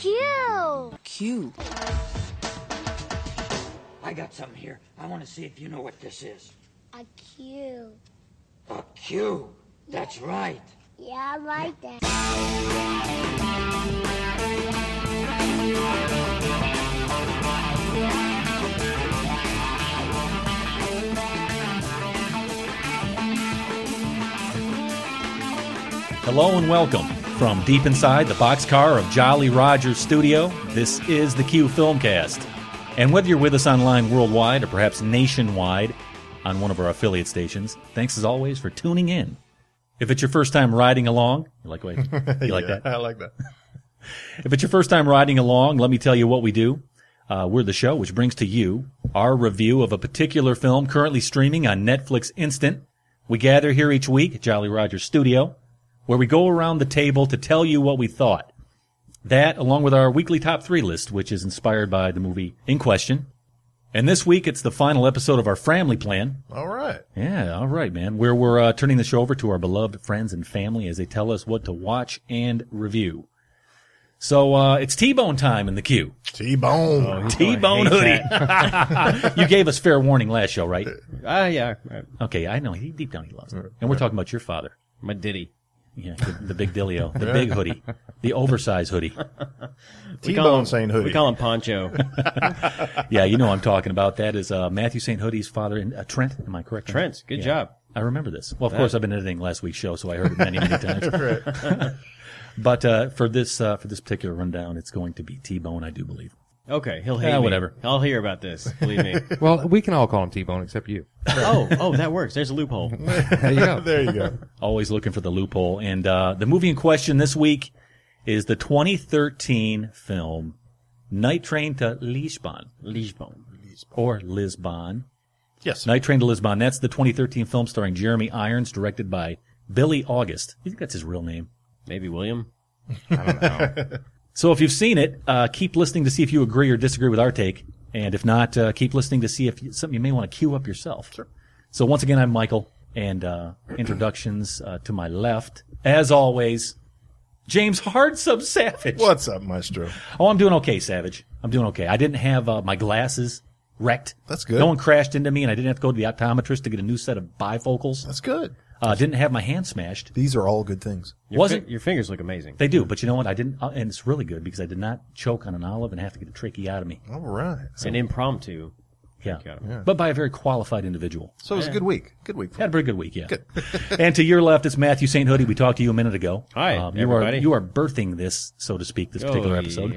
Q. Q. I got something here. I want to see if you know what this is. A Q. A Q. That's right. Yeah, I like that. Hello and welcome from deep inside the boxcar of Jolly Roger's studio. This is the Q Filmcast. And whether you're with us online worldwide or perhaps nationwide on one of our affiliate stations, thanks as always for tuning in. If it's your first time riding along, you like that? I like that. If it's your first time riding along, let me tell you what we do. We're the show which brings to you our review of a particular film currently streaming on Netflix Instant. We gather here each week at Jolly Roger's studio, where we go around the table to tell you what we thought. That, along with our weekly top 3 list, which is inspired by the movie in question. And this week, it's the final episode of our family plan. All right. Yeah, all right, man. Where we're turning the show over to our beloved friends and family as they tell us what to watch and review. So it's T-Bone time in the queue. T-Bone. T-Bone hoodie. You gave us fair warning last show, right? Yeah. Okay, I know. Deep down he loves it. And we're talking about your father. My ditty. Yeah, the big Dillio, the big hoodie, the oversized hoodie. T-Bone St. Hoodie. We call him Poncho. Yeah, you know what I'm talking about. That is Matthew St. Hoodie's father, Trent. Am I correct? Trent, good job. I remember this. Well, of course, I've been editing last week's show, so I heard it many, many times. But for this particular rundown, it's going to be T-Bone, I do believe. Okay, he'll hate me. Whatever. I'll hear about this, believe me. Well, we can all call him T-Bone except you. Oh, that works. There's a loophole. There you go. There you go. Always looking for the loophole. And the movie in question this week is the 2013 film Night Train to Lisbon. Or Lisbon. Yes. Night Train to Lisbon. That's the 2013 film starring Jeremy Irons, directed by Billy August. You think that's his real name? Maybe William? I don't know. So if you've seen it, keep listening to see if you agree or disagree with our take. And if not, keep listening to see if something you may want to queue up yourself. Sure. So once again, I'm Michael, and introductions to my left, as always, James Hardsub Savage. What's up, Maestro? Oh, I'm doing okay, Savage. I'm doing okay. I didn't have my glasses wrecked. That's good. No one crashed into me, and I didn't have to go to the optometrist to get a new set of bifocals. That's good. Didn't have my hand smashed. These are all good things. Your fingers look amazing. They do, but you know what? I didn't, and it's really good because I did not choke on an olive and have to get a tracheotomy. All right. An impromptu. Yeah. Yeah. But by a very qualified individual. So it was a good week. Good week. Had a pretty good week, yeah. Good. And to your left, it's Matthew St. Hoodie. We talked to you a minute ago. Hi, everybody. You are birthing this, so to speak, this particular episode.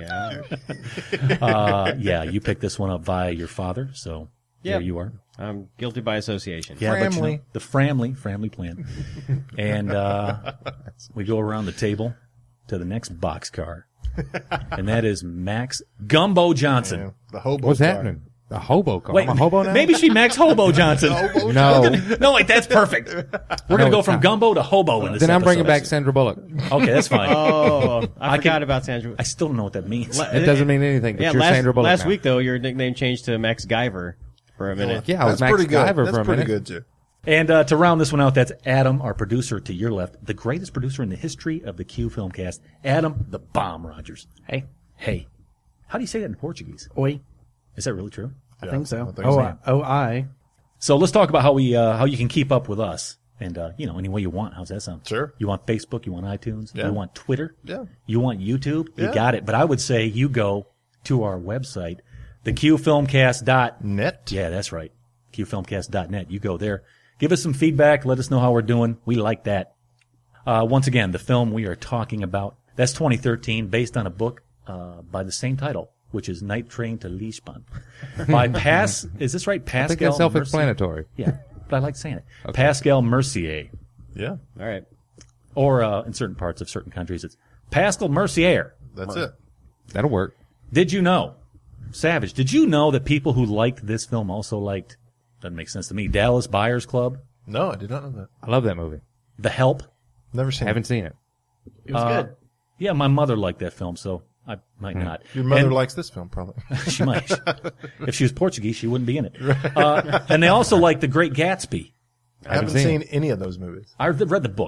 Yeah. Yeah, you picked this one up via your father, so there you are. I'm guilty by association. Yeah, but you Framley. know, the family plan. And we go around the table to the next boxcar, and that is Max Gumbo Johnson. Yeah. The hobo What's car. happening? The hobo car. Wait, I'm a hobo now? maybe she Max Hobo Johnson. No. No, wait, that's perfect. We're going to go from Gumbo to Hobo in this Then I'm bringing episode. back Sandra Bullock. Okay, that's fine. Oh, I forgot about Sandra. I still don't know what that means. It doesn't mean anything, but Yeah, you're Sandra Bullock last now. week, though, your nickname changed to Max Guyver for a minute. Yeah, I was That's Max pretty good. Guyver That's for a pretty minute. good, too. And to round this one out, that's Adam, our producer to your left, the greatest producer in the history of the Q Filmcast, Adam the Bomb Rogers. Hey. Hey. How do you say that in Portuguese? Oi. Is that really true? I think so. I think so. O-I. So let's talk about how you can keep up with us. And, any way you want. How's that sound? Sure. You want Facebook? You want iTunes? Yeah. You want Twitter? Yeah. You want YouTube? You Yeah. got it. But I would say you go to our website, theqfilmcast.net. Net. Yeah, that's right. qfilmcast.net. You go there. Give us some feedback. Let us know how we're doing. We like that. Once again, the film we are talking about, that's 2013, based on a book by the same title, which is Night Train to Lisbon. By is this right? I Pascal think that's self-explanatory. Mercier. Yeah, but I like saying it. Okay. Pascal Mercier. Yeah. All right. Or in certain parts of certain countries, it's Pascal Mercier. That's it. That'll work. Did you know, Savage, did you know that people who liked this film also liked, doesn't make sense to me, Dallas Buyers Club, No, I did not know that. I love that movie. The Help? Never seen Haven't seen it. It was good. Yeah, my mother liked that film, so I might not. Your mother And likes this film, probably. she might. If she was Portuguese, she wouldn't be in it. And they also like The Great Gatsby. I haven't seen seen any of those movies. I read the book.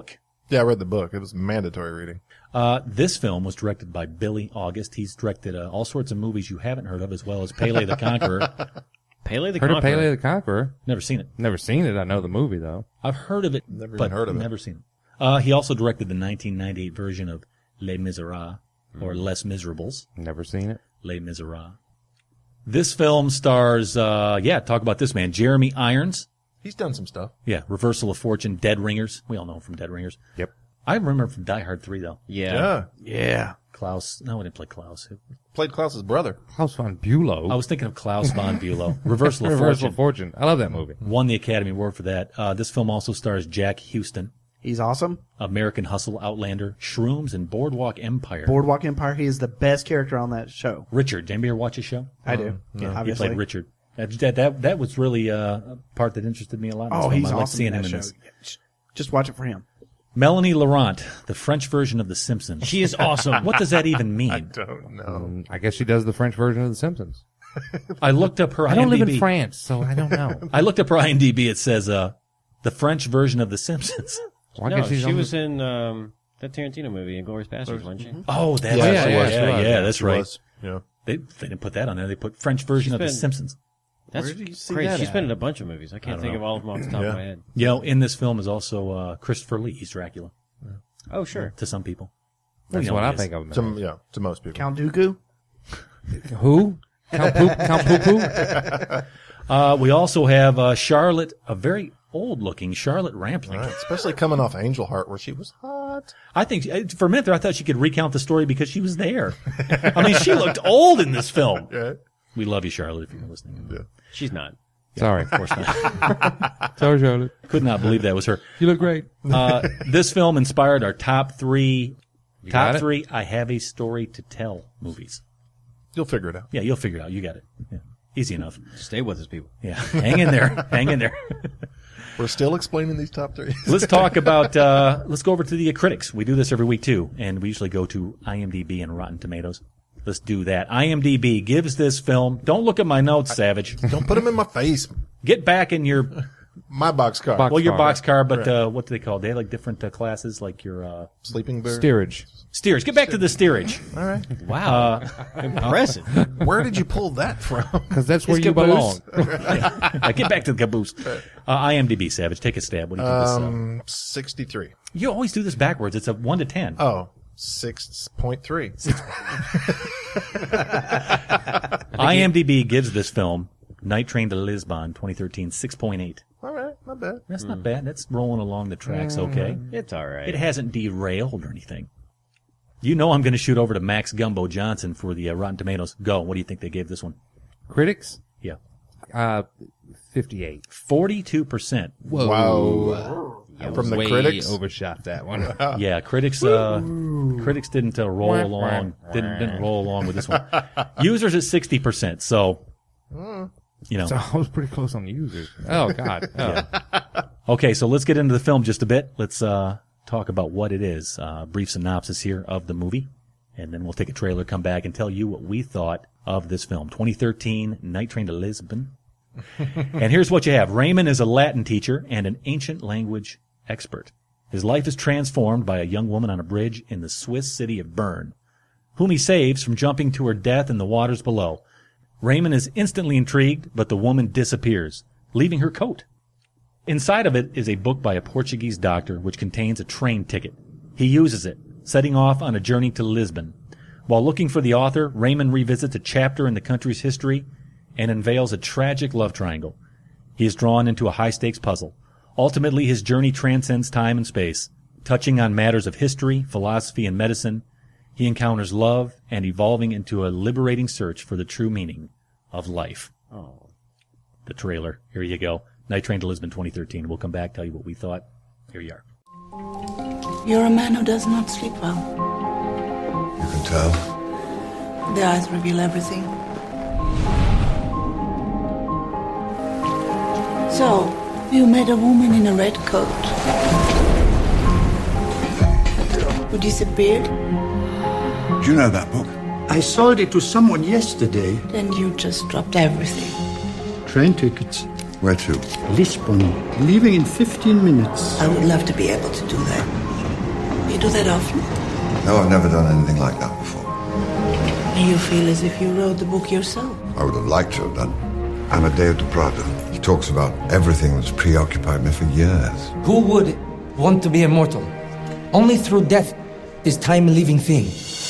Yeah, I read the book. It was mandatory reading. This film was directed by Billy August. He's directed all sorts of movies you haven't heard of, as well as Pele the Conqueror. Pele the Heard of Conqueror. Pele the Conqueror? Never seen it. Never seen it. I know the movie though. I've heard of it, Never but even heard of it. never seen it. He also directed the 1998 version of Les Miserables, or Les Miserables. Never seen it. Les Miserables. This film stars, talk about this man, Jeremy Irons. He's done some stuff. Yeah, Reversal of Fortune, Dead Ringers. We all know him from Dead Ringers. Yep. I remember him from Die Hard 3, though. Yeah. Yeah. Klaus. No, I didn't play Klaus. Played Klaus's brother. Klaus von Bülow. I was thinking of Klaus von Bülow. Reversal of Reversal Fortune. of Fortune. I love that movie. Won the Academy Award for that. This film also stars Jack Houston, He's awesome. American Hustle, Outlander, Shrooms, and Boardwalk Empire. Boardwalk Empire. He is the best character on that show. Richard. Did anybody ever watch his show? I do. Yeah, he obviously. played Richard. That was really a part that interested me a lot. In this Oh, film. he's I awesome like seeing in him that in show. this. Just watch it for him. Melanie Laurent, the French version of The Simpsons. She is awesome. What does that even mean? Don't know. I guess she does the French version of The Simpsons. I looked up her IMDb. I don't live in France, so I don't know. I looked up her IMDb. It says the French version of The Simpsons. Well, I No, guess she's she on was the- in that Tarantino movie, Inglourious Basterds, wasn't she? Oh, that's Yeah, right. she was, Yeah, that's She right. was. Yeah. They didn't put that on there. They put French version of The been- Simpsons. That's Where did you see crazy. that She's at? been in a bunch of movies. I can't think of all of them off the top of my head. You know, in this film is also Christopher Lee. He's Dracula Oh, sure. to some people. That's You know what who I he is. think of him. To most people. Count Dooku. Who? Count Poo Poo? We also have Charlotte, a very old-looking Charlotte Rampling. Right. Especially coming off Angel Heart, where she was hot. I think for a minute there, I thought she could recount the story because she was there. I mean, she looked old in this film. Yeah. We love you, Charlotte, if you're listening. Yeah. She's not. Sorry. Of course not. Sorry, Charlotte. Could not believe that was her. You look great. This film inspired our top three got it? I Have a Story to Tell movies. You'll figure it out. Yeah, you'll figure it out. You got it. Yeah. Easy enough. Stay with us, people. Yeah. Hang in there. Hang in there. We're still explaining these top three. Let's talk about, let's go over to the critics. We do this every week too, and we usually go to IMDb and Rotten Tomatoes. Let's do that. IMDb gives this film, don't look at my notes, Savage. Don't put them in my face. Get back in your, My boxcar. your Boxcar. boxcar, but what do they call it? They have like different classes, like your Sleeping bear. Steerage. steerage. Get back to the steerage. All right. Wow. Impressive. Where did you pull that from? Because that's where His you caboose. belong. Get back to the caboose. IMDb, Savage. Take a stab. What do you think this 63. You always do this backwards. It's a 1 to 10. Oh, 6.3. IMDb gives this film, Night Train to Lisbon, 2013, 6.8. All right. Not bad. That's not bad. That's rolling along the tracks okay. It's all right. It hasn't derailed or anything. You know I'm going to shoot over to Max Gumbo Johnson for the Rotten Tomatoes. Go. What do you think they gave this one? Critics? Yeah. 58. 42%. Wow. From the Way critics? overshot that one. Yeah, critics didn't roll along didn't roll along with this one. Users at 60%. So, you know. So I was pretty close on users. Oh, God. Oh. Okay, so let's get into the film just a bit. Let's talk about what it is. Brief synopsis here of the movie, and then we'll take a trailer, come back, and tell you what we thought of this film. 2013, Night Train to Lisbon. And here's what you have. Raymond is a Latin teacher and an ancient language expert. His life is transformed by a young woman on a bridge in the Swiss city of Bern, whom he saves from jumping to her death in the waters below. Raymond is instantly intrigued, but the woman disappears, leaving her coat. Inside of it is a book by a Portuguese doctor which contains a train ticket. He uses it, setting off on a journey to Lisbon. While looking for the author, Raymond revisits a chapter in the country's history and unveils a tragic love triangle. He is drawn into a high-stakes puzzle. Ultimately, his journey transcends time and space. Touching on matters of history, philosophy, and medicine, he encounters love and evolving into a liberating search for the true meaning of life. Oh. The trailer. Here you go. Night Train to Lisbon 2013. We'll come back, tell you what we thought. Here you are. You're a man who does not sleep well. You can tell. The eyes reveal everything. So, you met a woman in a red coat who disappeared. Do you know that book? I sold it to someone yesterday. Then you just dropped everything. Train tickets. Where to? Lisbon. Leaving in 15 minutes. I would love to be able to do that. do that often? No, I've never done anything like that before. And you feel as if you wrote the book yourself? I would have liked to have done. Amadeo de Prado. He talks about everything that's preoccupied me for years. Who would want to be immortal? Only through death is time a living thing.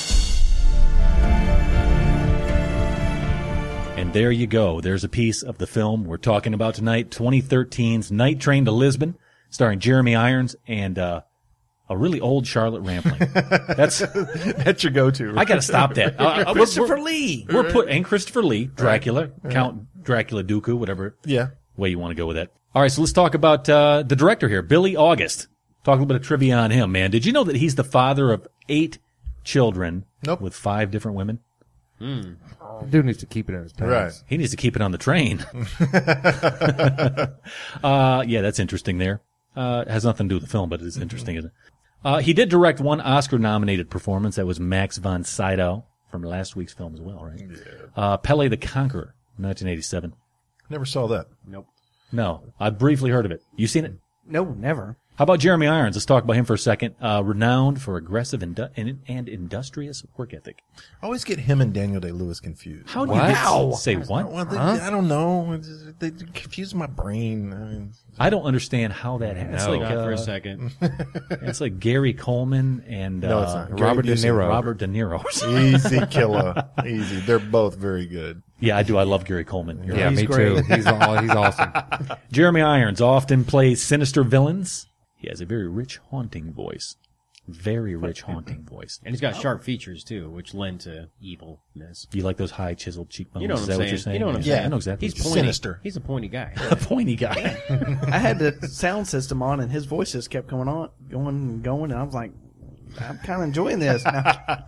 And there you go. There's a piece of the film we're talking about tonight, 2013's Night Train to Lisbon, starring Jeremy Irons and a really old Charlotte Rampling. That's your go-to. I got to stop that. Christopher Lee. And Christopher Lee, Dracula, Count Dracula Dooku, whatever way you want to go with that. All right, so let's talk about the director here, Billy August. Talk a little bit of trivia on him, man. Did you know that he's the father of 8 children with 5 different women? Dude needs to keep it in his pants. Right. He needs to keep it on the train. Yeah, that's interesting there. It has nothing to do with the film, but it is interesting, isn't it? He did direct one Oscar-nominated performance. That was Max von Sydow from last week's film as well, right? Yeah. Pele the Conqueror, 1987. Never saw that. Nope. No, I briefly heard of it. You seen it? No, never. How about Jeremy Irons? Let's talk about him for a second. Renowned for aggressive and industrious work ethic. I always get him and Daniel Day-Lewis confused. How do you say what? Well, I don't know. They confuse my brain. I mean, I don't understand how that happens. No, not for a second. It's like Gary Coleman and no, it's not. Robert De Niro. Robert De Niro. Easy killer. Easy. They're both very good. Yeah, I do. I love Gary Coleman. Yeah, me too. He's awesome. Jeremy Irons often plays sinister villains. He has a very rich, haunting voice. Very rich, haunting voice. And he's got sharp features, too, which lend to evilness. You like those high, chiseled cheekbones? You know what Is I'm that saying? what you're saying? You know what I'm Yeah, saying? I know exactly. He's what you're pointy. Sinister. He's a pointy guy. saying. A pointy guy. I had the sound system on, and his voice just kept going, and I was like, I'm kind of enjoying this. No,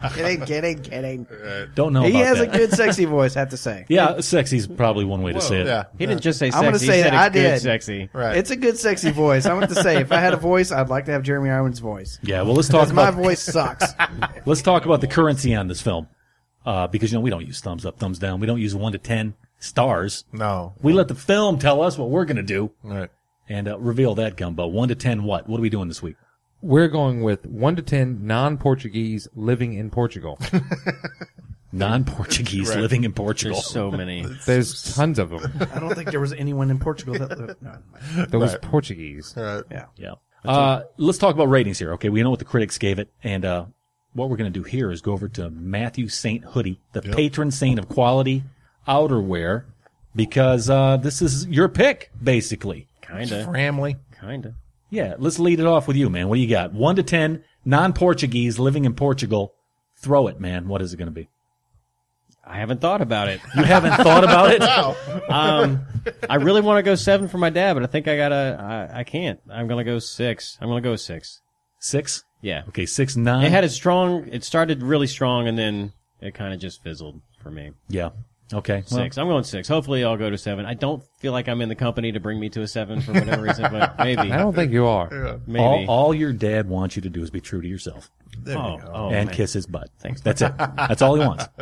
kidding. Don't know He about has that. a good, sexy voice, I have to say. Yeah, sexy's probably one way to say it. Yeah. He didn't just say sexy. I'm gonna say he said I it's good did. sexy. Right. It's a good, sexy voice. I want to say, if I had a voice, I'd like to have Jeremy Irons' voice. Yeah, well, let's talk Because my about voice sucks. let's talk about the currency on this film. Because we don't use thumbs up, thumbs down. We don't use 1 to 10 stars. No. We let the film tell us what we're going to do Right. and reveal that, Gumbo. 1 to 10 what? What are we doing this week? We're going with 1 to 10 non-Portuguese living in Portugal. Non-Portuguese living in Portugal. There's so many. There's tons of them. I don't think there was anyone in Portugal that lived. No. Those Portuguese. Right. Yeah. Yeah. Let's talk about ratings here. Okay, we know what the critics gave it, and what we're going to do here is go over to Matthew St. Hoodie, the patron saint of quality outerwear, because this is your pick, basically. Kinda. Family. Kinda. Yeah, let's lead it off with you, man. What do you got? 1 to 10, non-Portuguese, living in Portugal. Throw it, man. What is it going to be? I haven't thought about it. You haven't thought about it? I really want to go 7 for my dad, but I think I can't. I'm going to go 6. I'm going to go 6. 6? Yeah. Okay, 6, 9. It started really strong, and then it kind of just fizzled for me. Yeah. Okay. 6. I'm going 6. Hopefully I'll go to 7. I don't feel like I'm in the company to bring me to a 7 for whatever reason, but maybe. I don't think you are. Maybe. All your dad wants you to do is be true to yourself. There you go. Oh, and man. kiss his butt. Thanks. That's it. That's all he wants.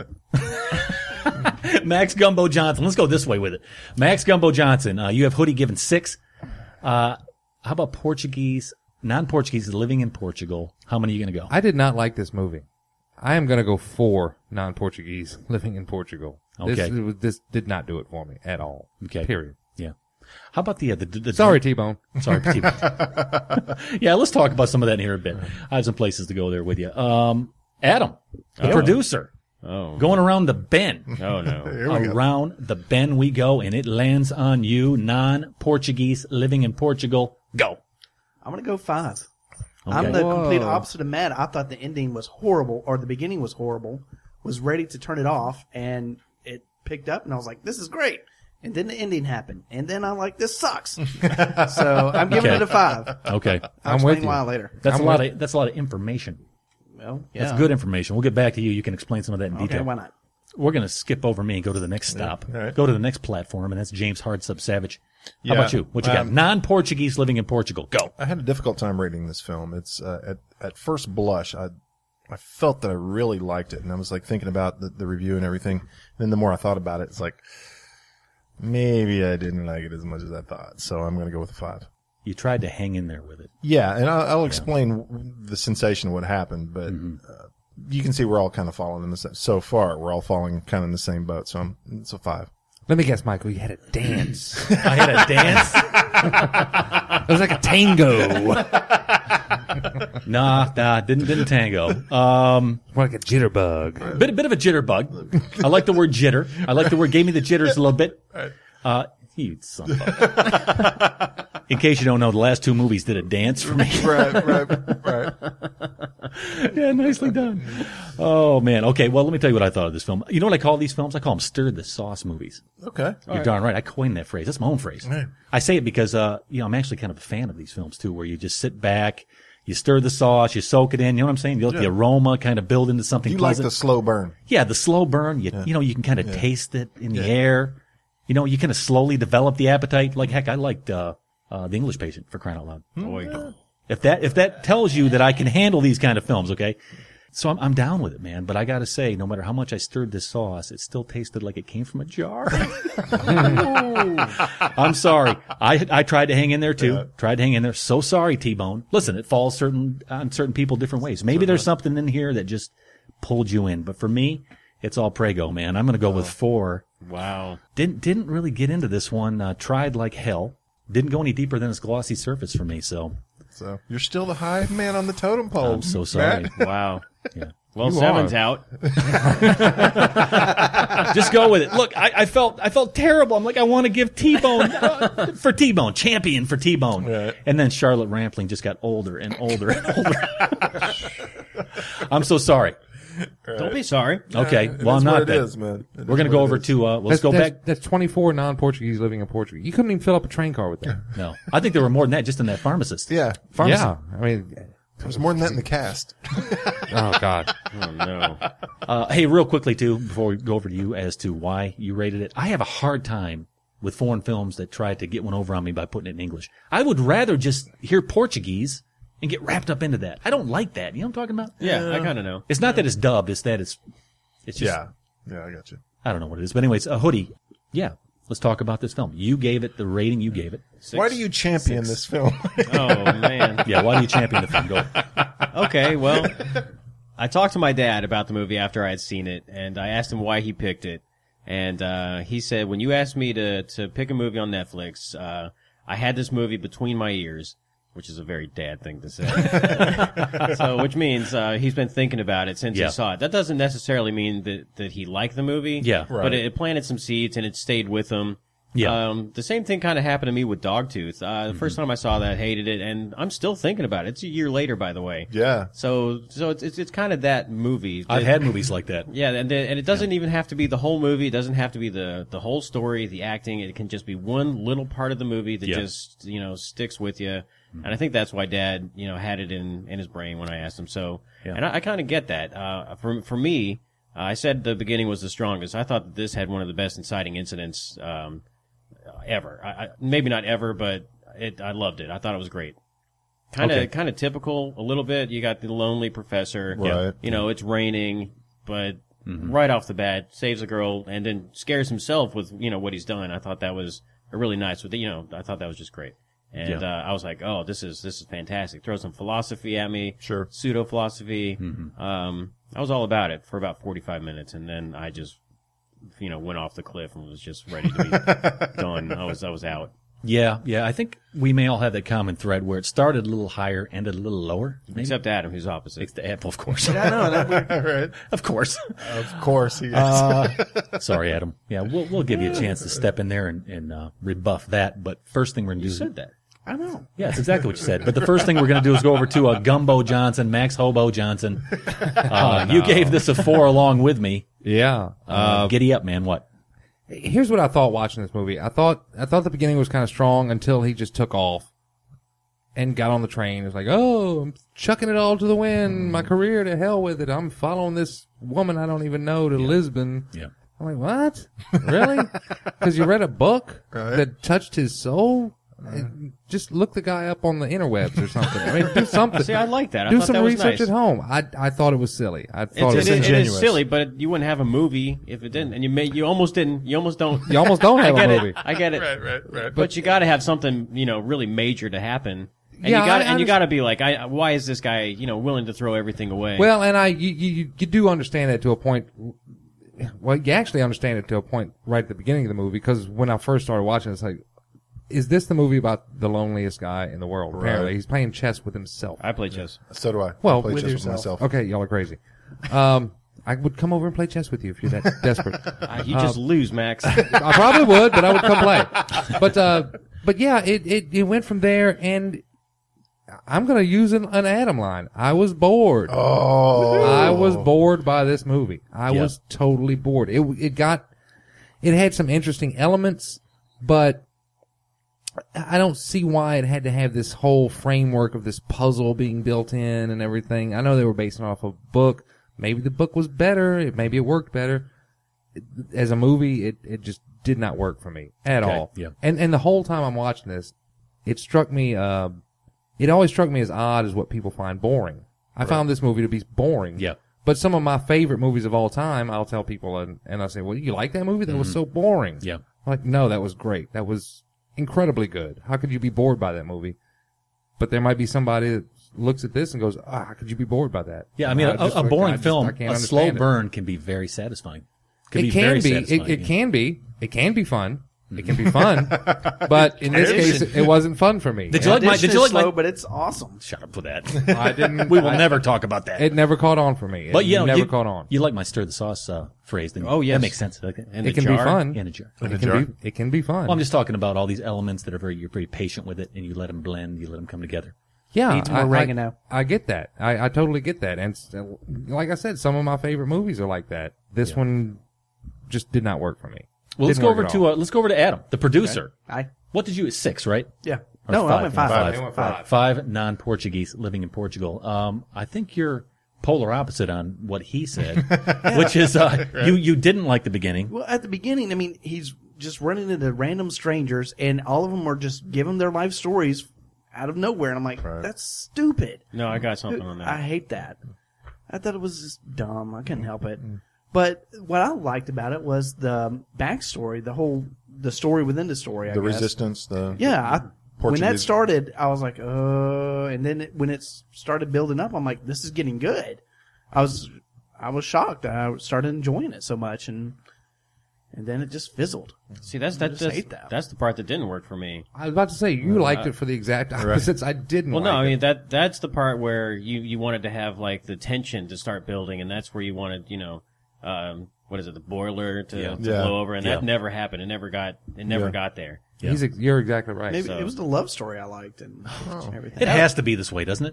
Max Gumbo Johnson. Let's go this way with it. Max Gumbo Johnson. You have Hoodie given 6. How about Portuguese, non-Portuguese living in Portugal? How many are you going to go? I did not like this movie. I am going to go 4 non-Portuguese living in Portugal. Okay. This did not do it for me at all. Okay. Period. Yeah. How about the Sorry, T-Bone. Sorry, T-Bone. Yeah, let's talk about some of that in here a bit. I have some places to go there with you. Adam, the producer. Oh. Going around the bend. Oh, no. Around the bend we go, and it lands on you, non-Portuguese, living in Portugal. Go. I'm going to go 5. Okay. I'm the complete opposite of Matt. I thought the ending was horrible, or the beginning was horrible, was ready to turn it off, and it picked up, and I was like, this is great. And then the ending happened, and then I'm like, this sucks. So I'm giving it a 5. Okay. I'll explain why later. That's a lot of information. Well, yeah. That's good information. We'll get back to you. You can explain some of that in detail. Okay, why not? We're going to skip over me and go to the next stop. All right. Go to the next platform, and that's James Hardsub Savage. How Yeah. about you? What you got? Non-Portuguese living in Portugal. Go. I had a difficult time rating this film. It's at first blush, I felt that I really liked it, and I was like thinking about the review and everything. And then the more I thought about it, it's like maybe I didn't like it as much as I thought. So I'm going to go with a 5. you tried to hang in there with it. Yeah, and I'll explain the sensation of what happened, but you can see we're all kind of falling in the same. So far, we're all falling kind of in the same boat. So it's a 5. Let me guess, Michael. You had a dance. I had a dance. It was like a tango. Nah, didn't tango. More like a jitterbug. Bit of a jitterbug. I like the word jitter. I like the word. Gave me the jitters a little bit. You son of a. In case you don't know, the last 2 movies did a dance for me. Right. Yeah, nicely done. Oh man. Okay. Well, let me tell you what I thought of this film. You know what I call these films? I call them stir the sauce movies. Okay. You're darn right. I coined that phrase. That's my own phrase. Right. I say it because, I'm actually kind of a fan of these films too, where you just sit back, you stir the sauce, you soak it in. You know what I'm saying? You let the aroma kind of build into something You pleasant. like the slow burn. Yeah, the slow burn. You can kind of taste it in the air. You kind of slowly develop the appetite. Like heck, I liked The English Patient, for crying out loud. Boy. If that tells you that I can handle these kind of films, okay? So I'm down with it, man. But I gotta say, no matter how much I stirred this sauce, it still tasted like it came from a jar. I'm sorry. I tried to hang in there too. Tried to hang in there. So sorry, T-Bone. Listen, it falls on certain people different ways. Maybe there's something in here that just pulled you in. But for me, it's all Prego, man. I'm gonna go with 4. Wow. Didn't really get into this one. Tried like hell. Didn't go any deeper than its glossy surface for me, So you're still the high man on the totem pole. I'm so sorry. Matt. Wow. Yeah. Well, You 7's are. out. Just go with it. Look, I felt terrible. I'm like, I want to give T-Bone for T-Bone, champion for T-Bone. Right. And then Charlotte Rampling just got older and older and older. I'm so sorry. Don't be sorry. Okay, It well, is I'm not. what it then. is, man. It We're is gonna go what it over is. to. Let's go back. That's 24 non-Portuguese living in Portugal. You couldn't even fill up a train car with that. No, I think there were more than that. Just in that pharmacist. Yeah, pharmacy. Yeah, I mean, There's more than that in the cast. oh God. Oh, no. Hey, real quickly too, before we go over to you as to why you rated it, I have a hard time with foreign films that try to get one over on me by putting it in English. I would rather just hear Portuguese and get wrapped up into that. I don't like that. You know what I'm talking about? Yeah, I kind of know. It's not that it's dubbed. It's that it's just, Yeah, I got you. I don't know what it is. But anyways, Hoodie, yeah, let's talk about this film. You gave it the rating you gave it. Why do you champion this film? Oh, man. Yeah, why do you champion the film? Go. Okay, well, I talked to my dad about the movie after I had seen it, and I asked him why he picked it. And he said, when you asked me to pick a movie on Netflix, I had this movie between my ears, which is a very dad thing to say. So, which means he's been thinking about it since he saw it. That doesn't necessarily mean that he liked the movie. Yeah. Right. But it planted some seeds, and it stayed with him. Yeah. The same thing kind of happened to me with Dogtooth. The first time I saw that, I hated it, and I'm still thinking about it. It's a year later, by the way. Yeah. So it's kind of that movie. I've had movies like that. Yeah, and it doesn't even have to be the whole movie. It doesn't have to be the whole story, the acting. It can just be one little part of the movie that just sticks with you. And I think that's why Dad had it in his brain when I asked him. So, and I kind of get that. For me, I said the beginning was the strongest. I thought that this had one of the best inciting incidents ever. Maybe not ever, but I loved it. I thought it was great. Kind of typical a little bit. You got the lonely professor. Right. It's raining, but right off the bat saves a girl and then scares himself with what he's done. I thought that was a really nice. I thought that was just great. And I was like, oh, this is fantastic. Throw some philosophy at me. Sure. Pseudo philosophy. I was all about it for about 45 minutes, and then I just went off the cliff and was just ready to be done. I was out. Yeah. I think we may all have that common thread where it started a little higher, ended a little lower. Maybe? Except Adam, who's opposite. Of course. I know that. Right. Of course. Of course he is. Sorry, Adam. Yeah, we'll give you a chance to step in there and rebuff that. But first thing we're going to do is... said that. I know. Yeah, that's exactly what you said. But the first thing we're going to do is go over to Gumbo Johnson, Max Hobo Johnson. You gave this a 4 along with me. Yeah. Giddy up, man. What? Here's what I thought watching this movie. I thought the beginning was kind of strong until he just took off and got on the train. It was like, oh, I'm chucking it all to the wind. My career, to hell with it. I'm following this woman I don't even know to Lisbon. Yeah. I'm like, what? Really? Because you read a book that touched his soul? Just look the guy up on the interwebs or something. I mean, do something. See, I like that. I do thought some that was research nice. at home. I thought it was silly. I thought It it is silly, but you wouldn't have a movie if it didn't. And you almost didn't. You almost don't. You almost don't have I get a it. movie. I get it. Right. But you got to have something, really major to happen. And Yeah, you got to be like, why is this guy, willing to throw everything away? Well, and you do understand that to a point. Well, you actually understand it to a point right at the beginning of the movie, because when I first started watching, it's like, is this the movie about the loneliest guy in the world? Apparently, he's playing chess with himself. I play chess. So do I. Well, I play with chess yourself. with myself. Okay, y'all are crazy. I would come over and play chess with you if you're that desperate. You just lose, Max. I probably would, but I would come play. But yeah, it went from there, and I'm going to use an Adam line. I was bored. Oh. I was bored by this movie. I was totally bored. It had some interesting elements, but I don't see why it had to have this whole framework of this puzzle being built in and everything. I know they were basing it off a book. Maybe the book was better. Maybe it worked better. As a movie, it just did not work for me at all. Yeah. And the whole time I'm watching this, it struck me, it always struck me as odd as what people find boring. I found this movie to be boring. Yeah. But some of my favorite movies of all time, I'll tell people, and I'll say, well, you like that movie? That was so boring. Yeah. I'm like, no, that was great. That was incredibly good. How could you be bored by that movie? But there might be somebody that looks at this and goes, how could you be bored by that? Yeah, I mean, a boring film, a slow understand it. burn can be very satisfying. It can be. It can be. It can be fun. It can be fun. But in this case, it wasn't fun for me. Did you like my? Did you like slow, my? but it's awesome. Shut up for that. I didn't. We will never talk about that. It never caught on for me. But never caught on. You like my stir the sauce phrase? Didn't you? Oh, yes. That makes sense. Okay. It can be fun. In a jar. It can be fun. Well, I'm just talking about all these elements that are you're very patient with it, and you let them blend, you let them come together. Yeah, Needs more oregano. I get that. I totally get that. And like I said, some of my favorite movies are like that. This one just did not work for me. Well, let's go over to Adam, the producer. Okay. What did you? 6, right? Yeah. Or No, I five? went 5. I went 5. 5 non-Portuguese living in Portugal. I think you're polar opposite on what he said, which is you didn't like the beginning. Well, at the beginning, I mean, he's just running into random strangers, and all of them are just giving their life stories out of nowhere, and I'm like, that's stupid. No, I got something on that. I hate that. I thought it was just dumb. I couldn't help it. But what I liked about it was the backstory, the story within the story. I The guess. resistance, when when that started, I was like, and then when it started building up, I'm like, this is getting good. I was shocked. I started enjoying it so much, and then it just fizzled. See, that's hate that. That's the part that didn't work for me. I was about to say, you liked it for the exact opposites. I didn't Well, like no, I it. mean that's the part where you wanted to have like the tension to start building, and that's where you wanted, what is it, the boiler to blow over, and that never happened. It never got there. Yeah. You're exactly right. Maybe it was the love story I liked and everything. It has to be this way, doesn't it?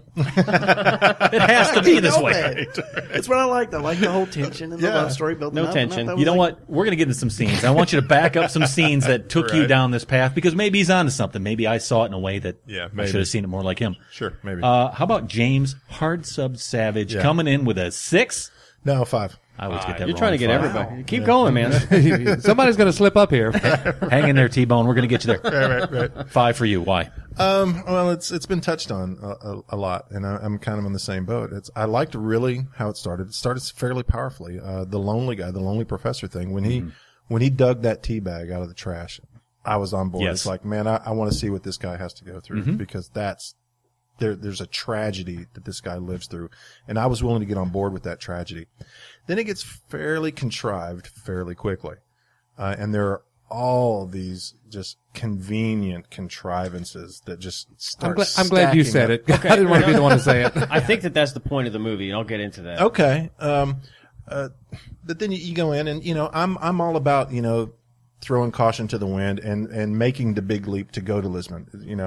It has to be this way. That's what I liked. I liked the whole tension and the love story building No up. tension. You know what? We're going to get into some scenes. I want you to back up some scenes that took you down this path, because maybe he's onto something. Maybe I saw it in a way that I should have seen it more like him. Sure, maybe. How about James Hard Sub Savage coming in with a 6? No, 5. I always get that You're wrong. trying to get 5. everybody. Keep going, man. Somebody's going to slip up here. Hang in there, T-Bone. We're going to get you there. Right. 5 for you. Why? Well, it's been touched on a lot, and I'm kind of on the same boat. I liked really how it started. It started fairly powerfully. The lonely guy, the lonely professor thing, when he dug that tea bag out of the trash, I was on board. Yes. It's like, man, I want to see what this guy has to go through, because there's a tragedy that this guy lives through, and I was willing to get on board with that tragedy. Then it gets fairly contrived fairly quickly, and there are all these just convenient contrivances that just start. I'm glad you said it. I didn't want to be the one to say it. I think that's the point of the movie, and I'll get into that. Okay, but then you go in, and I'm all about throwing caution to the wind and making the big leap to go to Lisbon.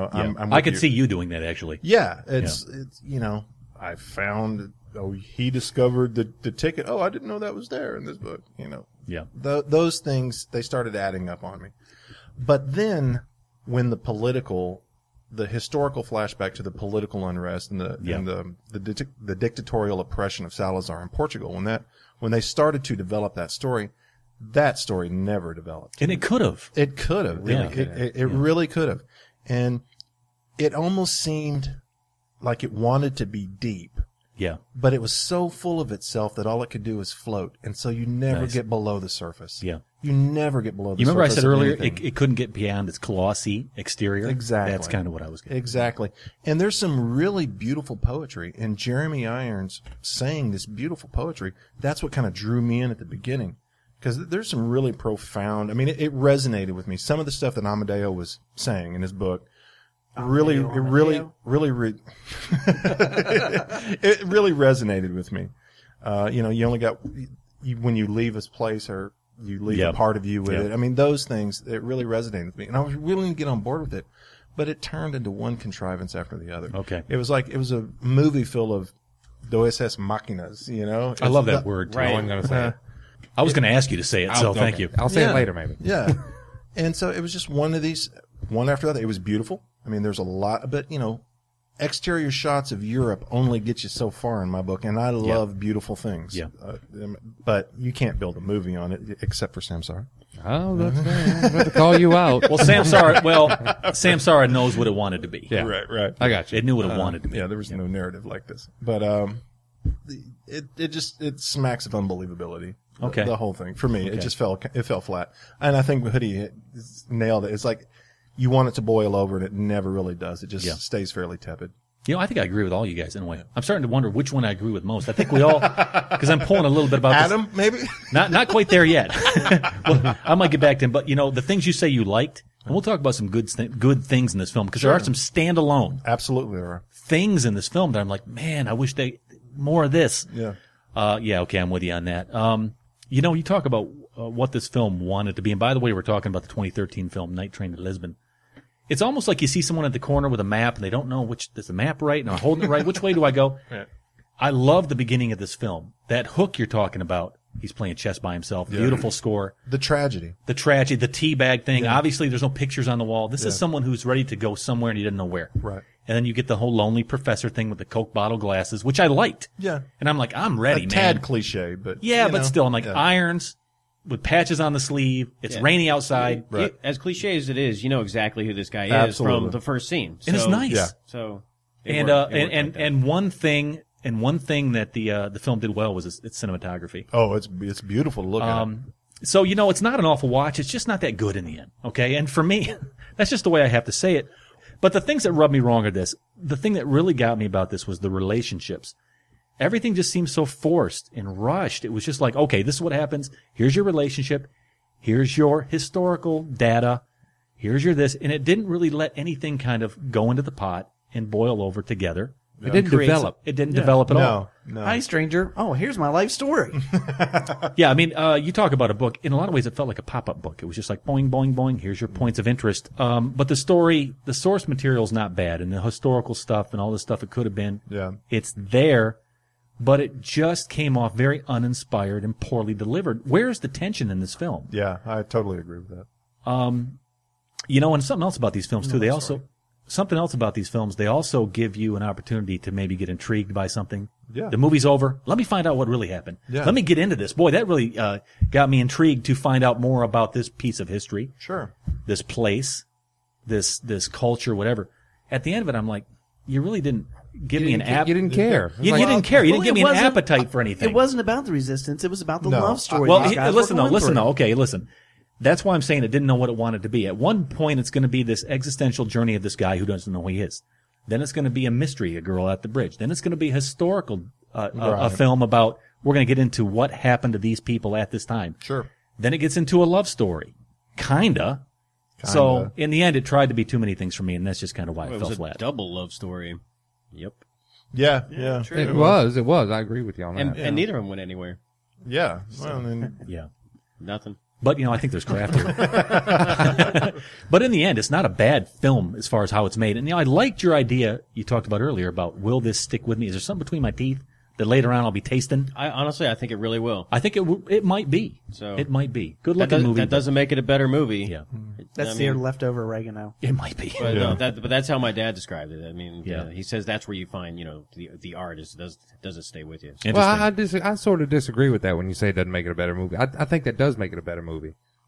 I could see you doing that, actually. Yeah, it's I found. Oh, he discovered the ticket. Oh, I didn't know that was there in this book. Yeah. Those things, they started adding up on me. But then when the historical flashback to the political unrest and the dictatorial oppression of Salazar in Portugal, when they started to develop that story never developed. And it could have. It could have. Yeah. It really could have. And it almost seemed like it wanted to be deep. Yeah. But it was so full of itself that all it could do is float. And so you never Nice. get below the surface. Yeah. You never get below the You remember I surface. said of earlier anything. it couldn't get beyond its glossy exterior? Exactly. That's kind of what I was getting. Exactly. And there's some really beautiful poetry. And Jeremy Irons saying this beautiful poetry, that's what kind of drew me in at the beginning. Because there's some really profound, I mean, it resonated with me. Some of the stuff that Amadeo was saying in his book, it really resonated with me. You only got, when you leave this place or you leave a part of you with it. I mean, those things, it really resonated with me. And I was willing to get on board with it, but it turned into one contrivance after the other. Okay. It was a movie full of Deus Machinas, I love that word. Right. I'm going to say it. I was going to ask you to say it, so thank you. I'll say it later, maybe. Yeah. And so it was just one of these, one after the other. It was beautiful. I mean, there's a lot, but exterior shots of Europe only get you so far in my book, and I love beautiful things. Yeah. But you can't build a movie on it except for Samsara. Oh, that's fair. I'm about to call you out. Well, Samsara knows what it wanted to be. Yeah. Right. I got you. It knew what it wanted to be. Yeah, there was no narrative like this. But it smacks of unbelievability. Okay. The whole thing. For me, it just fell flat. And I think Hoodie nailed it. It's like you want it to boil over, and it never really does. It just stays fairly tepid. I think I agree with all you guys in a way. I'm starting to wonder which one I agree with most. I think we all, because I'm pulling a little bit about Adam, maybe? Not quite there yet. Well, I might get back to him, but the things you say you liked, and we'll talk about some good things in this film, because there are some standalone Absolutely there are. things in this film that I'm like, man, I wish more of this. Yeah. Okay, I'm with you on that. You talk about what this film wanted to be, and by the way, we're talking about the 2013 film Night Train to Lisbon. It's almost like you see someone at the corner with a map, and they don't know is the map right, and I'm holding it right. Which way do I go? Yeah. I love the beginning of this film. That hook you're talking about. He's playing chess by himself. Yeah. Beautiful score. The tragedy. The teabag thing. Yeah. Obviously, there's no pictures on the wall. This is someone who's ready to go somewhere and he didn't know where. Right. And then you get the whole lonely professor thing with the Coke bottle glasses, which I liked. Yeah. And I'm like, I'm ready, a man. tad cliche, but but still, I'm like, irons with patches on the sleeve. It's rainy outside. Right. As cliche as it is, you know exactly who this guy is Absolutely. from the first scene. And it's nice. Yeah. So, and one thing that the film did well was its cinematography. Oh, it's beautiful to look at. So, it's not an awful watch. It's just not that good in the end. Okay. And for me, that's just the way I have to say it. But the things that rubbed me wrong are this. The thing that really got me about this was the relationships. Everything just seemed so forced and rushed. It was just like, okay, this is what happens. Here's your relationship. Here's your historical data. Here's your this. And it didn't really let anything kind of go into the pot and boil over together. It didn't develop. It didn't develop at all. No. Hi, stranger. Oh, here's my life story. Yeah, I mean, you talk about a book. In a lot of ways, it felt like a pop-up book. It was just like boing, boing, boing. Here's your points of interest. But the story, the source material is not bad, and the historical stuff and all the stuff it could have been. Yeah. It's there, but it just came off very uninspired and poorly delivered. Where's the tension in this film? Yeah, I totally agree with that. And something else about these films too. Something else about these films, they also give you an opportunity to maybe get intrigued by something. Yeah. The movie's over. Let me find out what really happened. Yeah. Let me get into this. Boy, that really got me intrigued to find out more about this piece of history, Sure. this place, this culture, whatever. At the end of it, I'm like, you really didn't give me an appetite. You didn't care. You didn't care. You didn't give me an appetite for anything. It wasn't about the resistance. It was about the No. love story. Well, these guys were listen going through. though. Okay, listen. That's why I'm saying it didn't know what it wanted to be. At one point, it's going to be this existential journey of this guy who doesn't know who he is. Then it's going to be a mystery, a girl at the bridge. Then it's going to be a historical, a film about, we're going to get into what happened to these people at this time. Sure. Then it gets into a love story. Kinda. So, in the end, it tried to be too many things for me, and that's just kind of why it fell was flat. a double love story. Yep. Yeah. It was. I agree with you on that. And neither of them went anywhere. Yeah. Well, then, Yeah. Nothing. But, I think there's craft here. But in the end, it's not a bad film as far as how it's made. And, I liked your idea you talked about earlier about, will this stick with me? Is there something between my teeth that later on I'll be tasting? I think it really will. I think it might be. So it might be. Good That, looking movie. that doesn't make it a better movie. Yeah. That's their leftover oregano. It might be. But, no, but that's how my dad described it. I mean, Yeah. he says that's where you find, the art does it stay with you. Interesting. Well, I sort of disagree with that when you say it doesn't make it a better movie. I think that does make it a better movie.